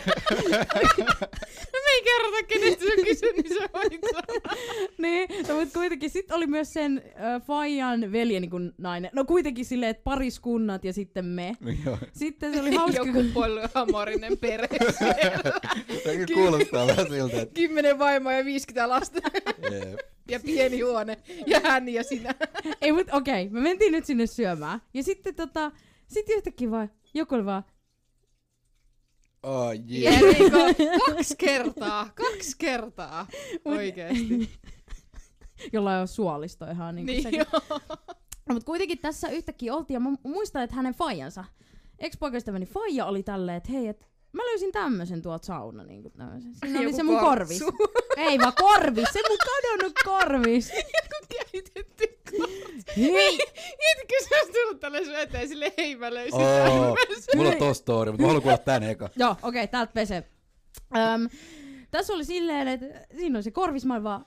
No me ei kerrota, kenestä sä kysyt, niin sä voit sanoa. Niin, no, mutta kuitenkin sit oli myös sen faijan veljeni kuin nainen. No kuitenkin silleen, että pariskunnat ja sitten me. Joo. Sitten se oli hauska. Joku polyamorinen perhe siellä. Sekin kuulostaa vähän siltä, että 10 vaimoa ja 50 lasta. Jep. Ja pieni huone. Ja hän ja sinä. Ei, mut okei, me mentiin nyt sinne syömään. Ja sitten sitten yhtäkkiä vaan, joku oli vaan, oh, ja niinku 2 kertaa. Oikeesti. Jolla on suolisto ihan niin sekin. No, mutta kuitenkin tässä yhtäkkiä oltiin, ja mä muistan, että hänen faijansa, ex-poikaystäväni faija oli tälleen, että hei, et mä löysin tämmösen tuolta sauna. Niin siinä oli se mun korvis. Ei vaan korvis, se mun kadonnut korvis. Joku käytetty korvis. Hei! Jätkö sä oot tullut tälle sun eteen silleen, hei mä löysin mulla on tossa story, mutta mä haluan kuulla tän eka. Joo, okei, täältä pesee. Tässä oli silleen, että siinä oli se korvis, mä olin vaan,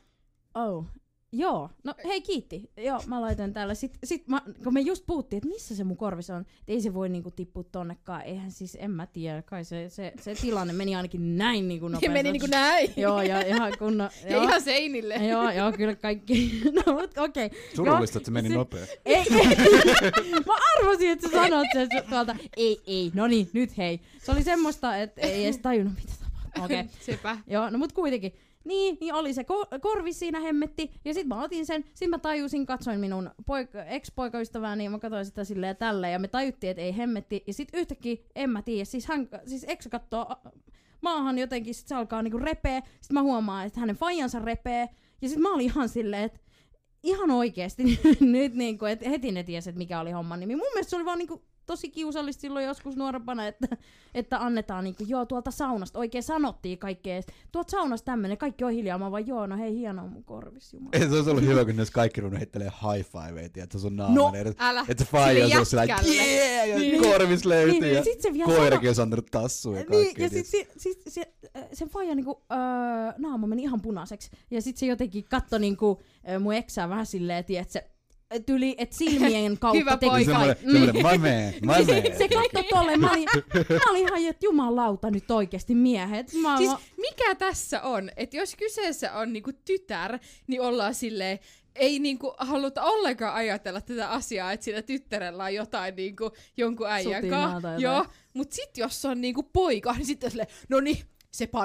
joo, no hei kiitti. Joo, mä laitan täällä. Sitten kun me just puhuttiin, että missä se mun korvis on, että ei se voi niinku tippua tonnekaan. Eihän siis, en mä tiedä, kai se tilanne meni ainakin näin niinku nopeasti. Meni niinku näin. Joo, ja ihan kunnon. Ja ihan seinille. Joo, kyllä kaikki. No mut okei. Surullista, että se meni nopea. Ei. Mä arvasin, että sä sanot sen tuolta. Ei, no niin, nyt hei. Se oli semmoista, että ei edes tajunnut mitä tapahtuu. Okei. Sepä. Joo, no mut kuitenkin. Niin oli se korvis siinä hemmetti, ja sit mä otin sen, sit mä tajusin, katsoin minun ex-poikaystävää, niin mä katsoin sitä silleen ja tälleen, ja me tajuttiin, että ei hemmetti, ja sit yhtäkkiä, en mä tiedä, siis ex kattoo maahan jotenkin, sit se alkaa niinku repee, sit mä huomaan, että hänen faijansa repee, ja sit mä olin ihan silleen, että ihan oikeesti nyt niinku, että heti ne tiesi, että mikä oli homman nimi. Mun mielestä se oli vaan niinku tosi kiusallista silloin joskus nuorempana, että annetaan niinku, joo, tuolta saunasta, oikein sanottiin kaikkea, tuolta saunasta tämmönen, kaikki on hiljaa, mä vaan, joo, no hei, hienoa mun korvis, jumala. Ei se olisi ollut hyvä, kun ne olisi kaikki ruvennut heittelee high fiveita, että sun naamane, älä, että se faija olisi sillä yeah, ja niin, korvis löytyy, niin, ja koirakin olisi antanut tassuun ja kaikkea. Niin, ja sen faija niinku, naama meni ihan punaiseksi, ja sit se jotenkin katsoi niinku mun eksää vähän silleen, tietsä, tyli, et silmien kautta hyvä teki kaikki. Semmoinen, my man. Se katsoi tolleen, mä olin ihan, että jumalauta nyt oikeesti miehet. Siis mikä tässä on, että jos kyseessä on niinku tytär, niin ollaan silleen, ei niinku haluta ollenkaan ajatella tätä asiaa, että sillä tyttärellä on jotain niinku jonkun äijän kanssa. Joo, mut sit jos on niinku poika, niin sitten silleen, no niin, se panee.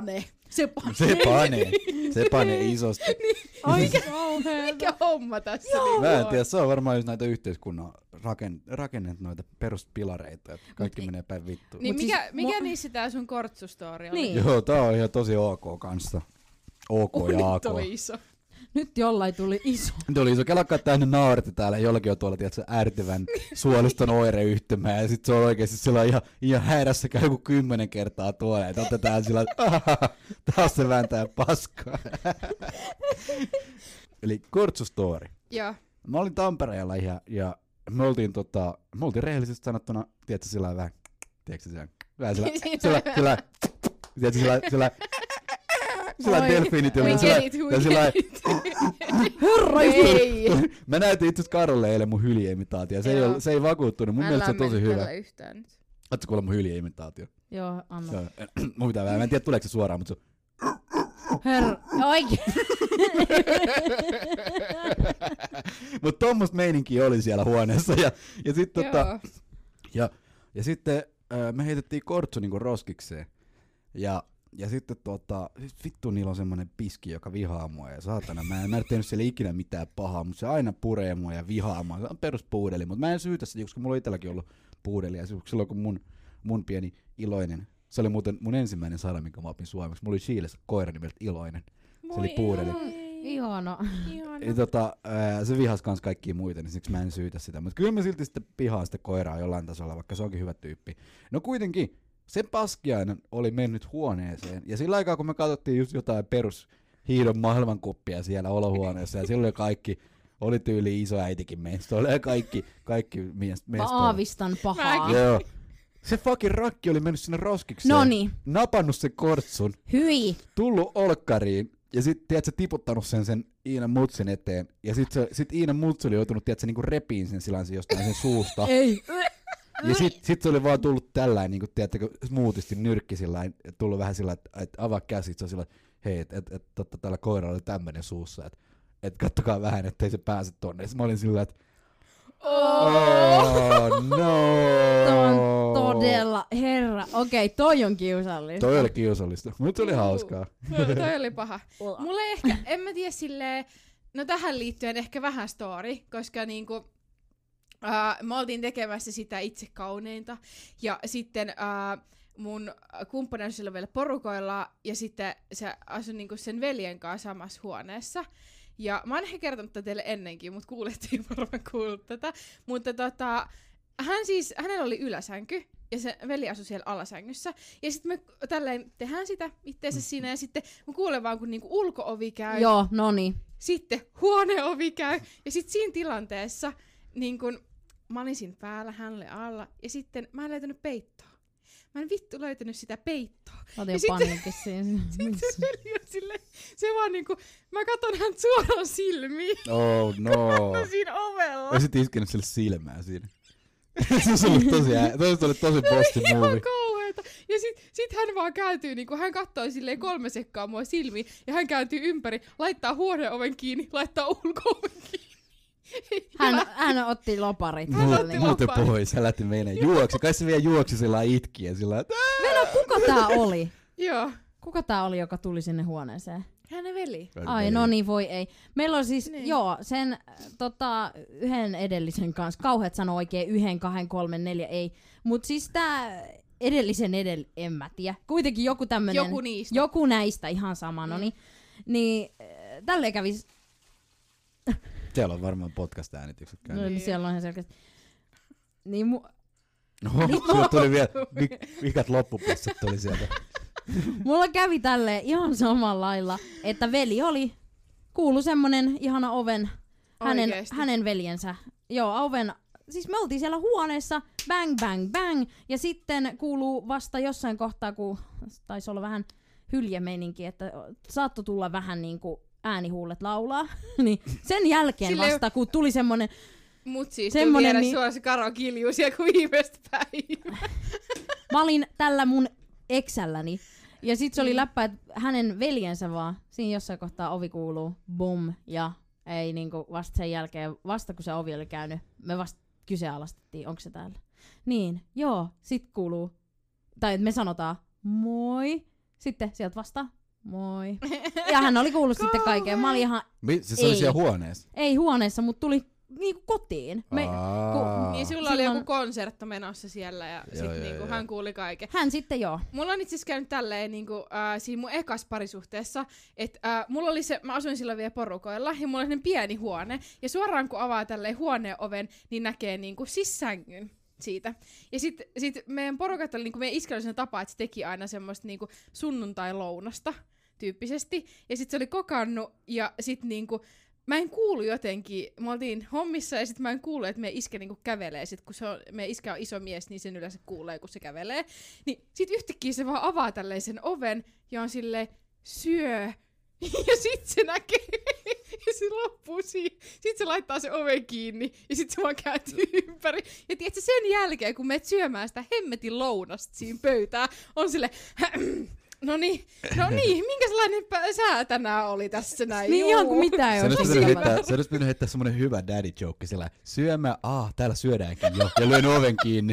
Se panee isosti. Mikä homma tässä niin Mä en on? tiedä, se on varmaan just näitä yhteiskunnan rakennet noita peruspilareita, että kaikki menee päin vittuun. Niin Mut mikä niissä tää sun kortsustori oli? Niin. Joo, tää on ihan tosi ok kanssa. OK ja AK. Nyt oli iso. Nyt jollain tuli iso. Tuli iso. Kelakkaa, että tähän naurette täällä. Jollakin on tuolla, tiedätkö, ärtyvän suoliston oireyhtymä. Ja sit se on oikeesti sillä ihan häirässä käy joku 10 kertaa tuolla. Ja olette täällä sillä, että taas se vääntää paskaa. Eli kortsustori. Joo. Mä olin Tampereella ja me oltiin rehellisesti sanottuna, tiedätkö, sillä vähän, tiedätkö, vähän sillä delfiinit We oli get it. Herra Ei. Mä näytin itse asiassa Karolle eilen mun hyljeimitaatio. Se ei vakuuttunut. Mun mielestä se on tosi hyvä. Yhtään nyt. Ootko kuulla mun hyljeimitaatio? Joo, anna. Mun pitää vähän. Mä en tiedä tuleeko se suoraan, mutta se Herra, oikein. Mut tommoista meininkiä oli siellä huoneessa. Ja sit Joo. ja sitten me heitettiin kortsu niinku roskikseen. Ja sitten vittu niillä on semmonen piski, joka vihaa mua ja saatana. Mä en tehnyt siellä ikinä mitään pahaa, mutta se aina puree mua ja vihaa mua. Se on peruspuudeli, mutta mä en syytä sitä, koska mulla on itselläkin ollut puudeli. Ja silloin kun mun pieni Iloinen, se oli muuten mun ensimmäinen sana, minkä mä opin suomeksi. Mulla oli Chiilessä koira nimeltä Iloinen. Se oli puudeli. Ihana. Ja se vihasi kans kaikkia muita, niin siksi mä en syytä sitä. Mutta kyllä mä silti sitten pihaan sitä koiraa jollain tasolla, vaikka se onkin hyvä tyyppi. No kuitenkin, se paskiainen oli mennyt huoneeseen, ja sillä aikaa kun me katsottiin just jotain perushiidon maailmankuppia siellä olohuoneessa, ja silloin oli tyyli isoäitikin meistä, oli kaikki meistä. Mä aavistan pahaa. Joo. Se fucking rakki oli mennyt sinne roskikseen, Noniin. napannut sen kortsun, Hyi. tullut olkkariin, ja sit tiedätkö, tiputtanut sen Iinan mutsin eteen, ja sit Iinan mutsi oli joutunut tiedätkö, niinku repiin sen sillain jostain sen suusta. Ei. Ja sit se oli vaan tullut tällainen, niin kuin tiedättekö, smoothisti nyrkki sillain, tullut vähän sillä, että avaa käsit, se on sillä, hei, tällä koiralla oli tämmönen suussa, että kattokaa vähän, ettei se pääse tonne. Mä olin sillä, että no. Todella, herra. Okei, toi on kiusallista. Toi oli kiusallista, mutta se oli hauskaa. Toi oli paha. Mulle ehkä, en mä tiedä silleen, no tähän liittyen ehkä vähän story, koska niinku me oltiin tekemässä sitä itse kauneinta, ja sitten mun kumppani asui silloin vielä porukoilla, ja sitten se asui niinku sen veljen kanssa samassa huoneessa. Ja mä oon ehkä kertonut tätä teille ennenkin, mutta kuulettiin varmaan kuullut tätä. Mutta hänellä oli yläsänky, ja se veli asui siellä alasängyssä. Ja sitten me tälleen tehdään sitä itteensä siinä, ja sitten mä kuulen vaan, kun niinku ulko-ovi käy. Joo, noni. Sitten huoneovi käy, ja sitten siinä tilanteessa niin kun mä olin siinä päällä, hänelle alla, ja sitten mä en löytänyt peittoa. Mä en vittu löytänyt sitä peittoa. Otin jo paniikki siinä. Sitten se veli on silleen, se vaan niinku, mä katon hän suoraan silmiin. Oh no. Mä siinä ovella. Olisit iskenyt sille silmää siinä. Se oli tosi bosti Ihan movie. kauheeta. Ja sit hän vaan kääntyy, niinku hän kattoi silleen 3 sekkaa mua silmiin, ja hän kääntyy ympäri, laittaa huoneoven kiinni, laittaa ulko-oven kiinni. Hän otti loparit. Muuten pois, hän lähti menemään. Juoksi, kai se vielä juoksi sillä itki ja sillä Veno, kuka tää oli? Joo. Kuka tää oli, joka tuli sinne huoneeseen? Hänen veli. Ai, no niin, voi ei. Meillä on siis, joo, sen yhden edellisen kanssa. Kauheat sanoo oikein 1, 2, 3, 4, ei. Mut siis tää edellisen en mä tiedä. Kuitenkin joku tämmönen. Joku niistä. Joku näistä, ihan sama, noniin. Niin, tälleen kävis. Siellä on varmaan podcast-äänitykset käynyt. No, siellä on ihan selkeästi. Niin Sieltä tuli vielä vikat loppupissat tuli sieltä. mulla kävi tälleen ihan samalla lailla, että veli kuului semmonen ihana oven, hänen veljensä. Joo, oven, siis me oltiin siellä huoneessa, bang, bang, bang, ja sitten kuuluu vasta jossain kohtaa, kun taisi olla vähän hyljemeininki, että saattoi tulla vähän niinku äänihuulet laulaa, niin sen jälkeen vasta, kun tuli semmonen. Mut siis tuli viedä sua se Karo Kiljuus ja kuin viimeistä päivää. Mä olin tällä mun eksälläni. Ja sit se oli läppä, että hänen veljensä vaan. Siinä jossain kohtaa ovi kuuluu. Bum. Ja ei niinku vasta sen jälkeen, vasta kun se ovi oli käynyt, me vasta kyseenalaistettiin, onko se täällä. Niin, joo. Sit kuuluu, tai me sanotaan moi. Sitten sieltä vasta moi. Ja hän oli kuullut sitten kaiken. Mä olin ihan, Se oli siellä huoneessa? ei huoneessa, mutta tuli niinku kotiin. Niin sulla oli joku konsertto menossa siellä ja sit niinku hän kuuli kaiken. Hän sitten joo. Mulla on itse asiassa käynyt tälleen niinku, siinä mun ekas parisuhteessa, että mulla oli mä asuin silloin vielä porukoilla ja mulla oli sellainen pieni huone ja suoraan kun avaa tälleen huoneen oven, niin näkee niinku siis sängyn siitä. Ja sit meidän porukat oli, niinku meidän iskä oli sellainen tapa, että se teki aina semmoista niinku sunnuntai-lounasta tyyppisesti. Ja sit se oli kokannut ja sit niinku mä en kuulu jotenkin, me oltiin hommissa ja sit mä en kuulu, että meidän iskä niinku kävelee, sit kun meidän iskä on iso mies, niin sen yleensä kuulee, kun se kävelee. Niin sit yhtäkkiä se vaan avaa tälleen sen oven ja on silleen, syö. Ja sit se näkee, ja se loppuu siihen. Sit se laittaa se oven kiinni, ja sit se vaan kääntyy ympäri. Ja tiedätkö, sen jälkeen, kun menet syömään sitä hemmetin lounasta siinä pöytään, on silleen, no niin, minkälainen sää tänään oli tässä näin? Niin ihan kuin mitään ei olisi. Se olisi pitänyt heittää semmonen hyvä daddy joke sillä syömään, täällä syödäänkin jo, ja lyön oven kiinni.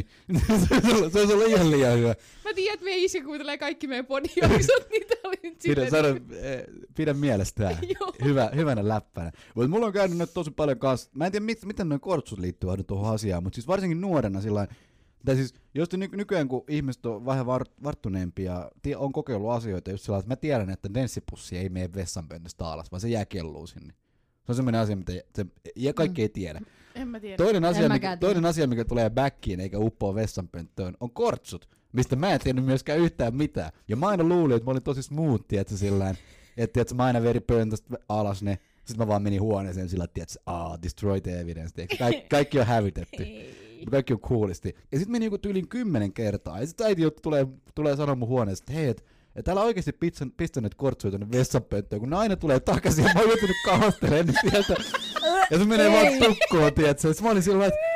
Se olisi ollut ihan liian hyvä. Mä tiedän, että meidän isä kuuntelee kaikki meidän podijaksot, niin tää oli nyt silleen. Pidä mielestä tää. Hyvänä läppänä. Mutta mulla on käynyt nyt tosi paljon kanssa, mä en tiedä miten noin kortsut liittyy aina tuohon asiaan, mutta siis varsinkin nuorena sillain, tai siis, jos nykyään kun ihmiset on vähän varttuneempia ja on kokeillut asioita just sillä, että mä tiedän, että denssipussi ei mene vessanpöntöstä alas, vaan se jää kelluu sinne. Se on semmoinen asia, mitä kaikki ei tiedä. En mä tiedä. Toinen asia, mikä tulee backiin eikä uppoa vessanpönttöön, on kortsut, mistä mä en tiennyt myöskään yhtään mitään. Ja mä aina luulin, että mä olin tosi smoothia, että sillään, että mä aina veri pöntöstä alas ne, sit mä vaan menin huoneeseen sillä, että destroy the evidence, kaikki on hävitetty. Kaikki on coolisti. Ja sit meni joku tyyliin 10 kertaa. Ja sit äiti tulee sanoa mun huoneesta, että hei, et älä oikeesti pistänyt kortsuja tonne vessanpönttöön, kun ne aina tulee takaisin ja mä oon joutunut kahastelemaan sieltä. Ja se menee vaan tukkoon, tiiätsä. Sit mä olin silloin, että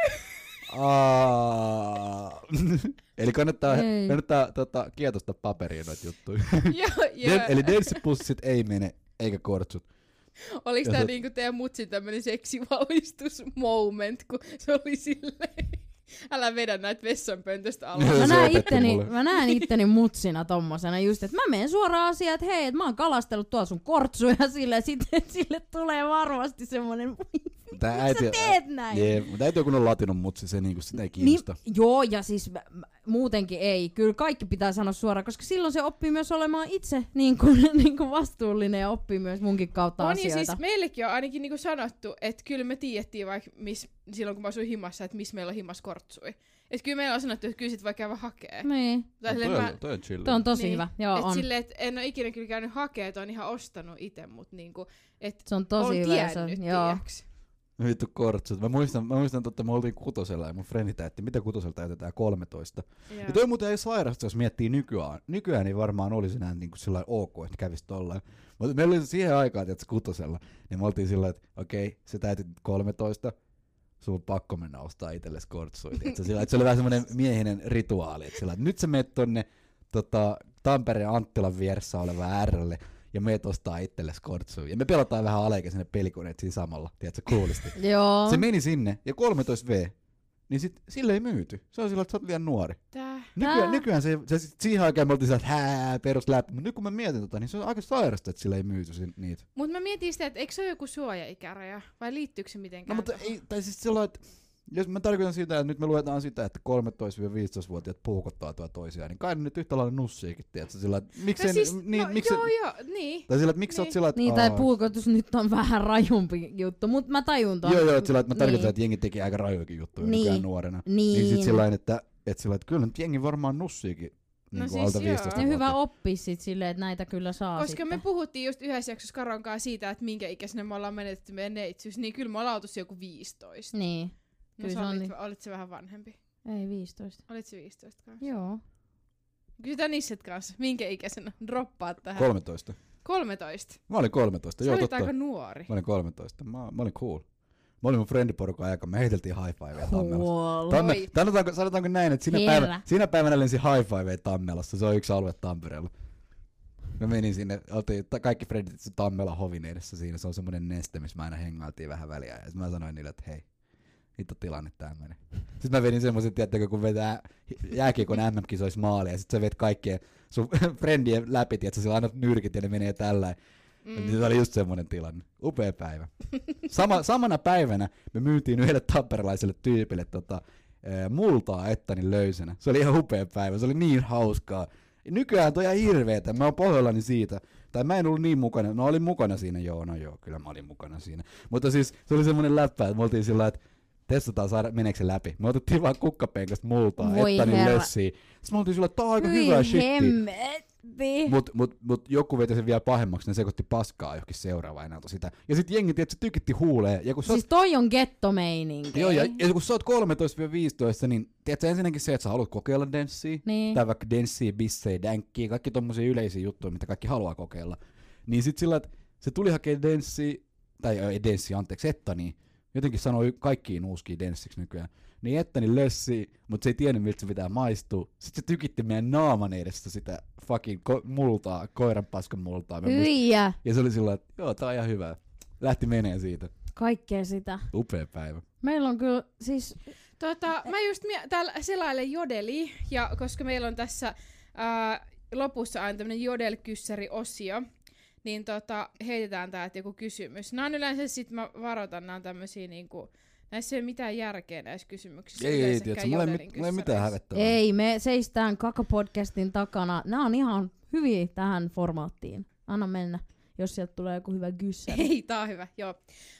eli kannattaa kietostaa paperiin noita juttuja. Eli denssipussit ei mene, eikä kortsut. Oliko tää niinku teidän mutsin tämmönen seksivalistusmoment, kun se oli silleen, älä vedä näitä vessanpöntöstä alas. Mä näen itteni mutsina tommosena just, että mä menen suoraan asiaan, että hei, et mä oon kalastellut tuolla sun kortsuja sille, sitten sille tulee varmasti semmonen, miksi sä teet näin? Mutta äiti on kun on latinun mutsi, se niinku sitä ei kiinnosta. Niin, joo, ja siis muutenkin ei. Kyllä kaikki pitää sanoa suoraan, koska silloin se oppii myös olemaan itse niin kuin vastuullinen ja oppii myös munkin kautta asioita. Niin siis meillekin on ainakin niin kuin sanottu, että kyllä me tiedettiin vaikka silloin kun mä asuin himassa, että missä meillä on himas kortsui. Että kyllä meillä on sanottu, että kyllä sit voi käydä hakee. Niin. Toi on chill. Toi on tosi hyvä. Joo, et on. Silleen, että en ole ikinä kyllä käynyt hakee, että on ihan ostanut itse, mutta niinku, että se on tosi on hyvä. tiennyt, tiiäks. Vittu kortsut. Mä muistan me oltiin kutosella ja mun frendi täytti, mitä kutosella täytetään 13. Ja toi muuten ei sairasta, jos miettii nykyään. Nykyään ei varmaan olisi enää niinku sellainen ok, että kävisi tollain. Mutta meillä oli siihen aikaan, että kutosella, niin me oltiin sillä, että okei, se täytit 13, sun on pakko mennä ostaa itsellesi kortsuja. Että se oli vähän semmoinen miehinen rituaali, että nyt sä meet tonne Tampereen Anttilan vieressä oleva R:lle, ja meet ostaa itsellesi kortsuja. Ja me pelataan vähän alaikäisenä pelikoneet siinä samalla, tiedätkö, coolisti. Joo. Se meni sinne, ja 13V, niin sit sille ei myyty. Se on silloin, että sä oot liian nuori. Nykyään se siihen aikaan me oltiin sillä, että perusläppä. Mutta nyt kun mä mietin niin se on aika sairasta, että sille ei myyty niitä. Mut mä mietin sitä, että eikö se ole joku suojaikäraja, vai liittyykö se mitenkään? No mutta ei, tai siis sellainen, että jos mä tarkoitan sitä, että nyt me luetaan sitä, että 13-15-vuotiaat puukottaa toisiaan, niin kai nyt yhtä lailla nussiikin, tiedätkö? Sillä, että miksei, niin. Tai sillä, että miksi sä oot sillä, että niin, tai puukotus nyt on vähän rajumpi juttu, mutta mä tajun tuon. Joo, että sillä, että mä tarkoitan, että jengi teki aika rajuakin juttuja nykyään nuorena. Niin sit sillain, että kyllä nyt jengi varmaan nussiikin. No niin siis ja hyvä oppia sit silleen, että näitä kyllä saa koska sitten. Me puhuttiin just yhdessä jaksossa Karon kanssa siitä, että minkä ikäisenä me ollaan menetetty meidän neitsyys, niin kyllä me ollaan oltu joku 15. Niin. No olit se vähän vanhempi? Ei 15. Olit se 15 kanssa? Joo. Kysytään Nisset kanssa, minkä ikäisenä droppaat tähän? 13. 13? Mä olin 13, joo totta. Sä olit aika nuori. Mä olin 13, mä olin cool. Mä olin mun friendiporukan aika, me heiteltiin high fivea Tammelassa. Sanotaanko näin, että siinä päivänä lensi high fivea Tammelassa, se on yksi alue Tampereella. Mä menin sinne, oltiin kaikki friendit Tammelan hovin edessä siinä, se on semmonen neste, missä mä aina hengailtiin vähän väliä. Ja mä sanoin niille, että hei, Vittu tilanne tämmönen. Sitten mä vedin semmosen, tiedättekö, kun vetää jääkiekon MM-kisoissa maalia, ja sit sä vet kaikkien sun friendien läpi, tiedätkö, sillä annat nyrkit ja ne menee tällä. Niin se oli just semmonen tilanne. Upea päivä. Samana päivänä me myytiin yhdelle tamperelaiselle tyypille multaa Ettanin löysänä. Se oli ihan upea päivä, se oli niin hauskaa. Nykyään toi ihan hirveetä, mä oon pahoillani siitä. Tai mä en ollut niin mukana, no olin mukana siinä, kyllä mä olin mukana siinä. Mutta siis se oli semmonen läppä, että me oltiin sillä että testataan saada, meneekö se läpi. Me otettiin vaan kukkapenkasta multaa, Ettanin lössiä. Sitten me oltiin sillä, että tää on aika hyvää shittiä. Mut joku veti sen vielä pahemmaksi, ne sekoitti paskaa johonkin seuraavaan enää sitä. Ja sit jengi tiedät, se tykitti huuleen. Ja kun siis toi on gettomeininki. Joo, ja kun sä oot 13-15, niin tiedätkö ensinnäkin se, että sä haluat kokeilla denssiä, niin. Tai vaikka denssiä, bissejä, dänkkiä, kaikki tommosia yleisiä juttuja, mitä kaikki haluaa kokeilla. Niin sit sillä, että se tuli hakea denssiä, Ettani, jotenkin sanoi kaikkiin uuskiin denssiksi nykyään. Niin Ettani lössi, mutta se ei tiennyt miltä se pitää maistua. Sitten se tykitti meidän naaman edessä sitä fucking multaa, koiran paskan multaa. Ja se oli sillä, että joo, tää on ihan hyvä. Lähti menee siitä. Kaikkea sitä. Upea päivä. Meillä on kyllä siis... Mä just täällä selailen Jodeli, ja koska meillä on tässä lopussa aina tämmönen Jodel-kyssäri-osio, niin heitetään täältä joku kysymys. Nää on yleensä sit mä varoitan, nää on tämmösiä niinku... Näissä ei ole mitään järkeä näissä kysymyksissä. Ei, tiedätkö, mulla ei mitään hävettävää. Ei, me seistään Kaka-podcastin takana. Nämä on ihan hyviä tähän formaattiin. Anna mennä, jos sieltä tulee joku hyvä kyssäri. Ei, tää on hyvä, joo.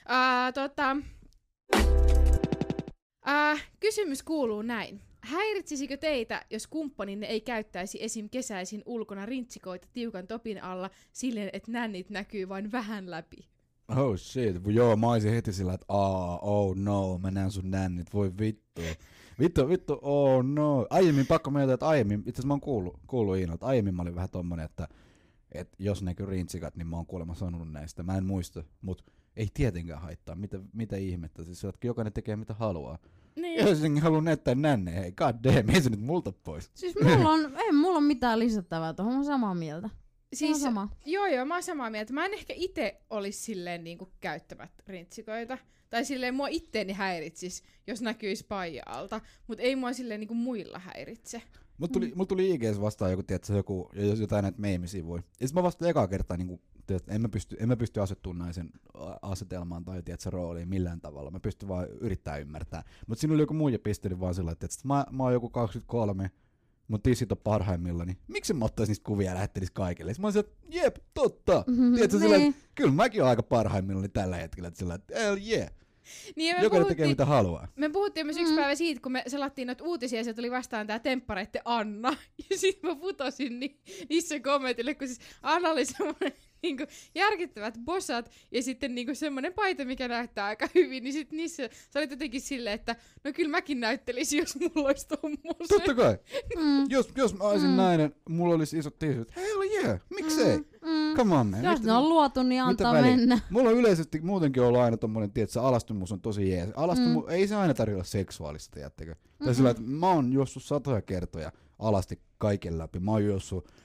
Kysymys kuuluu näin. Häiritsisikö teitä, jos kumppaninne ei käyttäisi esim. Kesäisin ulkona rintsikoita tiukan topin alla silleen, että nännit näkyy vain vähän läpi? Oh shit, joo, mä olisin heti sillä, että oh no, mä näen sun nännit, voi vittu. Vittu, oh no. Aiemmin pakko myöntää, että itse asiassa mä oon kuullut Iinalta, aiemmin mä olin vähän tommonen, että jos näkyy rintsikat, niin mä oon kuulemma sanonut näistä. Mä en muista, mut ei tietenkään haittaa, mitä ihmettä, siis että jokainen tekee mitä haluaa. Niin. Jos jengi haluu näyttää nänne, hei god damn, ei se nyt multa pois. Siis mulla on mitään lisättävää tuohon, mä oon samaa mieltä. Siis, sama. Joo, mä oon samaa mieltä. Mä en ehkä ite olis silleen niinku käyttävät rintsikoita. Tai silleen mua itteeni häiritsis, jos näkyis paija-alta. Mut ei mua silleen niinku muilla häiritse. Mut tuli IGs vastaan joku jotain näitä meemisivuja. Ja sit mä vastaan ekaa kertaa niinku, en mä pysty asettumaan naisen asetelmaan tai rooliin millään tavalla. Mä pystyn vaan yrittää ymmärtää. Mut siinä oli joku muija pisteli vaan sillä, että mä oon joku 23, mun tissit on parhaimmillaan, niin miksi mä ottaisin niistä kuvia ja lähettelis kaikille? Mä olisin, että jep, totta. Tiedätkö, sillä, kyllä mäkin oon aika parhaimmillaan tällä hetkellä, että sillä, että hell yeah. Niin, jokainen tekee mitä haluaa. Me puhuttiin myös yksi päivä siitä, kun me selattiin noita uutisia, ja sieltä tuli vastaan tää temppareitte Anna. Ja sit mä putosin niissä kommentille, kun siis Anna oli semmonen niinku järkyttävät bossat, ja sitten niinku semmonen paita, mikä näyttää aika hyvin, niin sit niissä sä olit jotenkin silleen, että no kyllä mäkin näyttelisin, jos mulla olisi tommoset. Totta kai. Jos mä olisin nainen, mulla olisi isot tissit. Hell yeah, miksei? Come on, man. Jos ne on luotu, niin antaa mennä. Mulla on yleisesti muutenkin ollut aina tommonen, että alastumus on tosi jees. Ei se aina tarvitse olla seksuaalista, tiedättekö? Tai sillä, että mä oon juossut 100 kertoja alasti kaiken läpi. Mä oon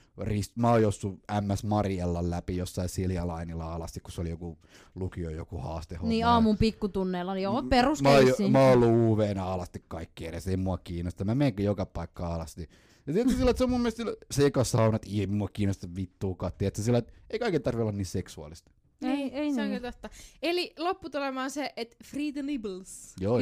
juossut MS Mariellan läpi jossain Siljalainilla alasti, kun se oli joku joku haaste. Niin aamun pikkutunneilla, niin joo, peruskeissi. Mä oon ollut UV:nä alasti kaikki edes, ei mua kiinnosta. Mä menenkin joka paikkaan alasti. Ja tietysti sillä, että se on mun mielestä sekasaunat, ei mua kiinnosta vittuukaan, tietysti sillä, että ei kaiken tarvitse olla niin seksuaalista. Ei se on kyllä totta. Eli lopputulema on se, että free the nibbles. Joo.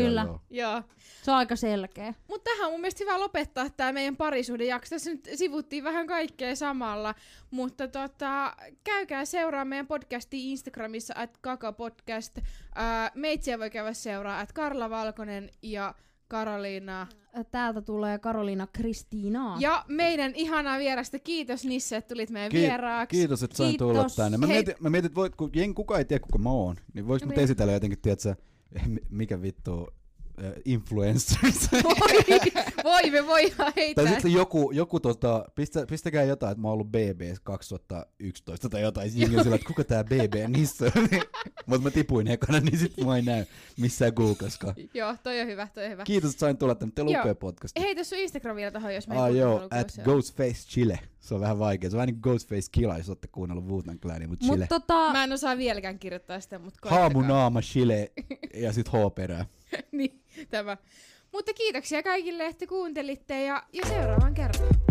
Se on aika selkeä. Mutta tähän on mun mielestä hyvä lopettaa tää meidän parisuhdejakso. Tässä nyt sivuttiin vähän kaikkea samalla, mutta käykää seuraa meidän podcastia Instagramissa @kakapodcast. Meitsiä voi käydä seuraa @Karla Valkonen ja Karoliina. Täältä tulee Karoliina Kristiina. Ja meidän ihanaa vierasta. Kiitos Nisse, että tulit meidän vieraaksi. Kiitos, että sain tulla tänne. Mä mietin, että kun kukaan ei tiedä, kuka mä oon, niin voiko mut esitellä jotenkin, tiedätkö, mikä vittu influencers. Me voidaan heittää. Tai sitten joku pistäkää jotain, että mä oon ollut BBS 2011 tai jotain. Jengi on sillä, että kuka tää BB Nisse on. Mutta mä tipuin ekana, niin sit mä en näy missään Googleskaan. Joo, toi on hyvä. Kiitos, että sain tulla tänne. Teillä on upea podcast. Heitä sun Instagram vielä tohon, jos mä @GhostfaceChile. Se on vähän vaikea. Se on vähän niin Ghostface Killa, jos ootte kuunnellut Wu-Tang Clania, mut Chile. Mä en osaa vieläkään kirjoittaa sitä, mut Haamunaama Chile ja sit H perää. Niin. tämä. Mutta kiitoksia kaikille, että kuuntelitte ja seuraavan kertaan.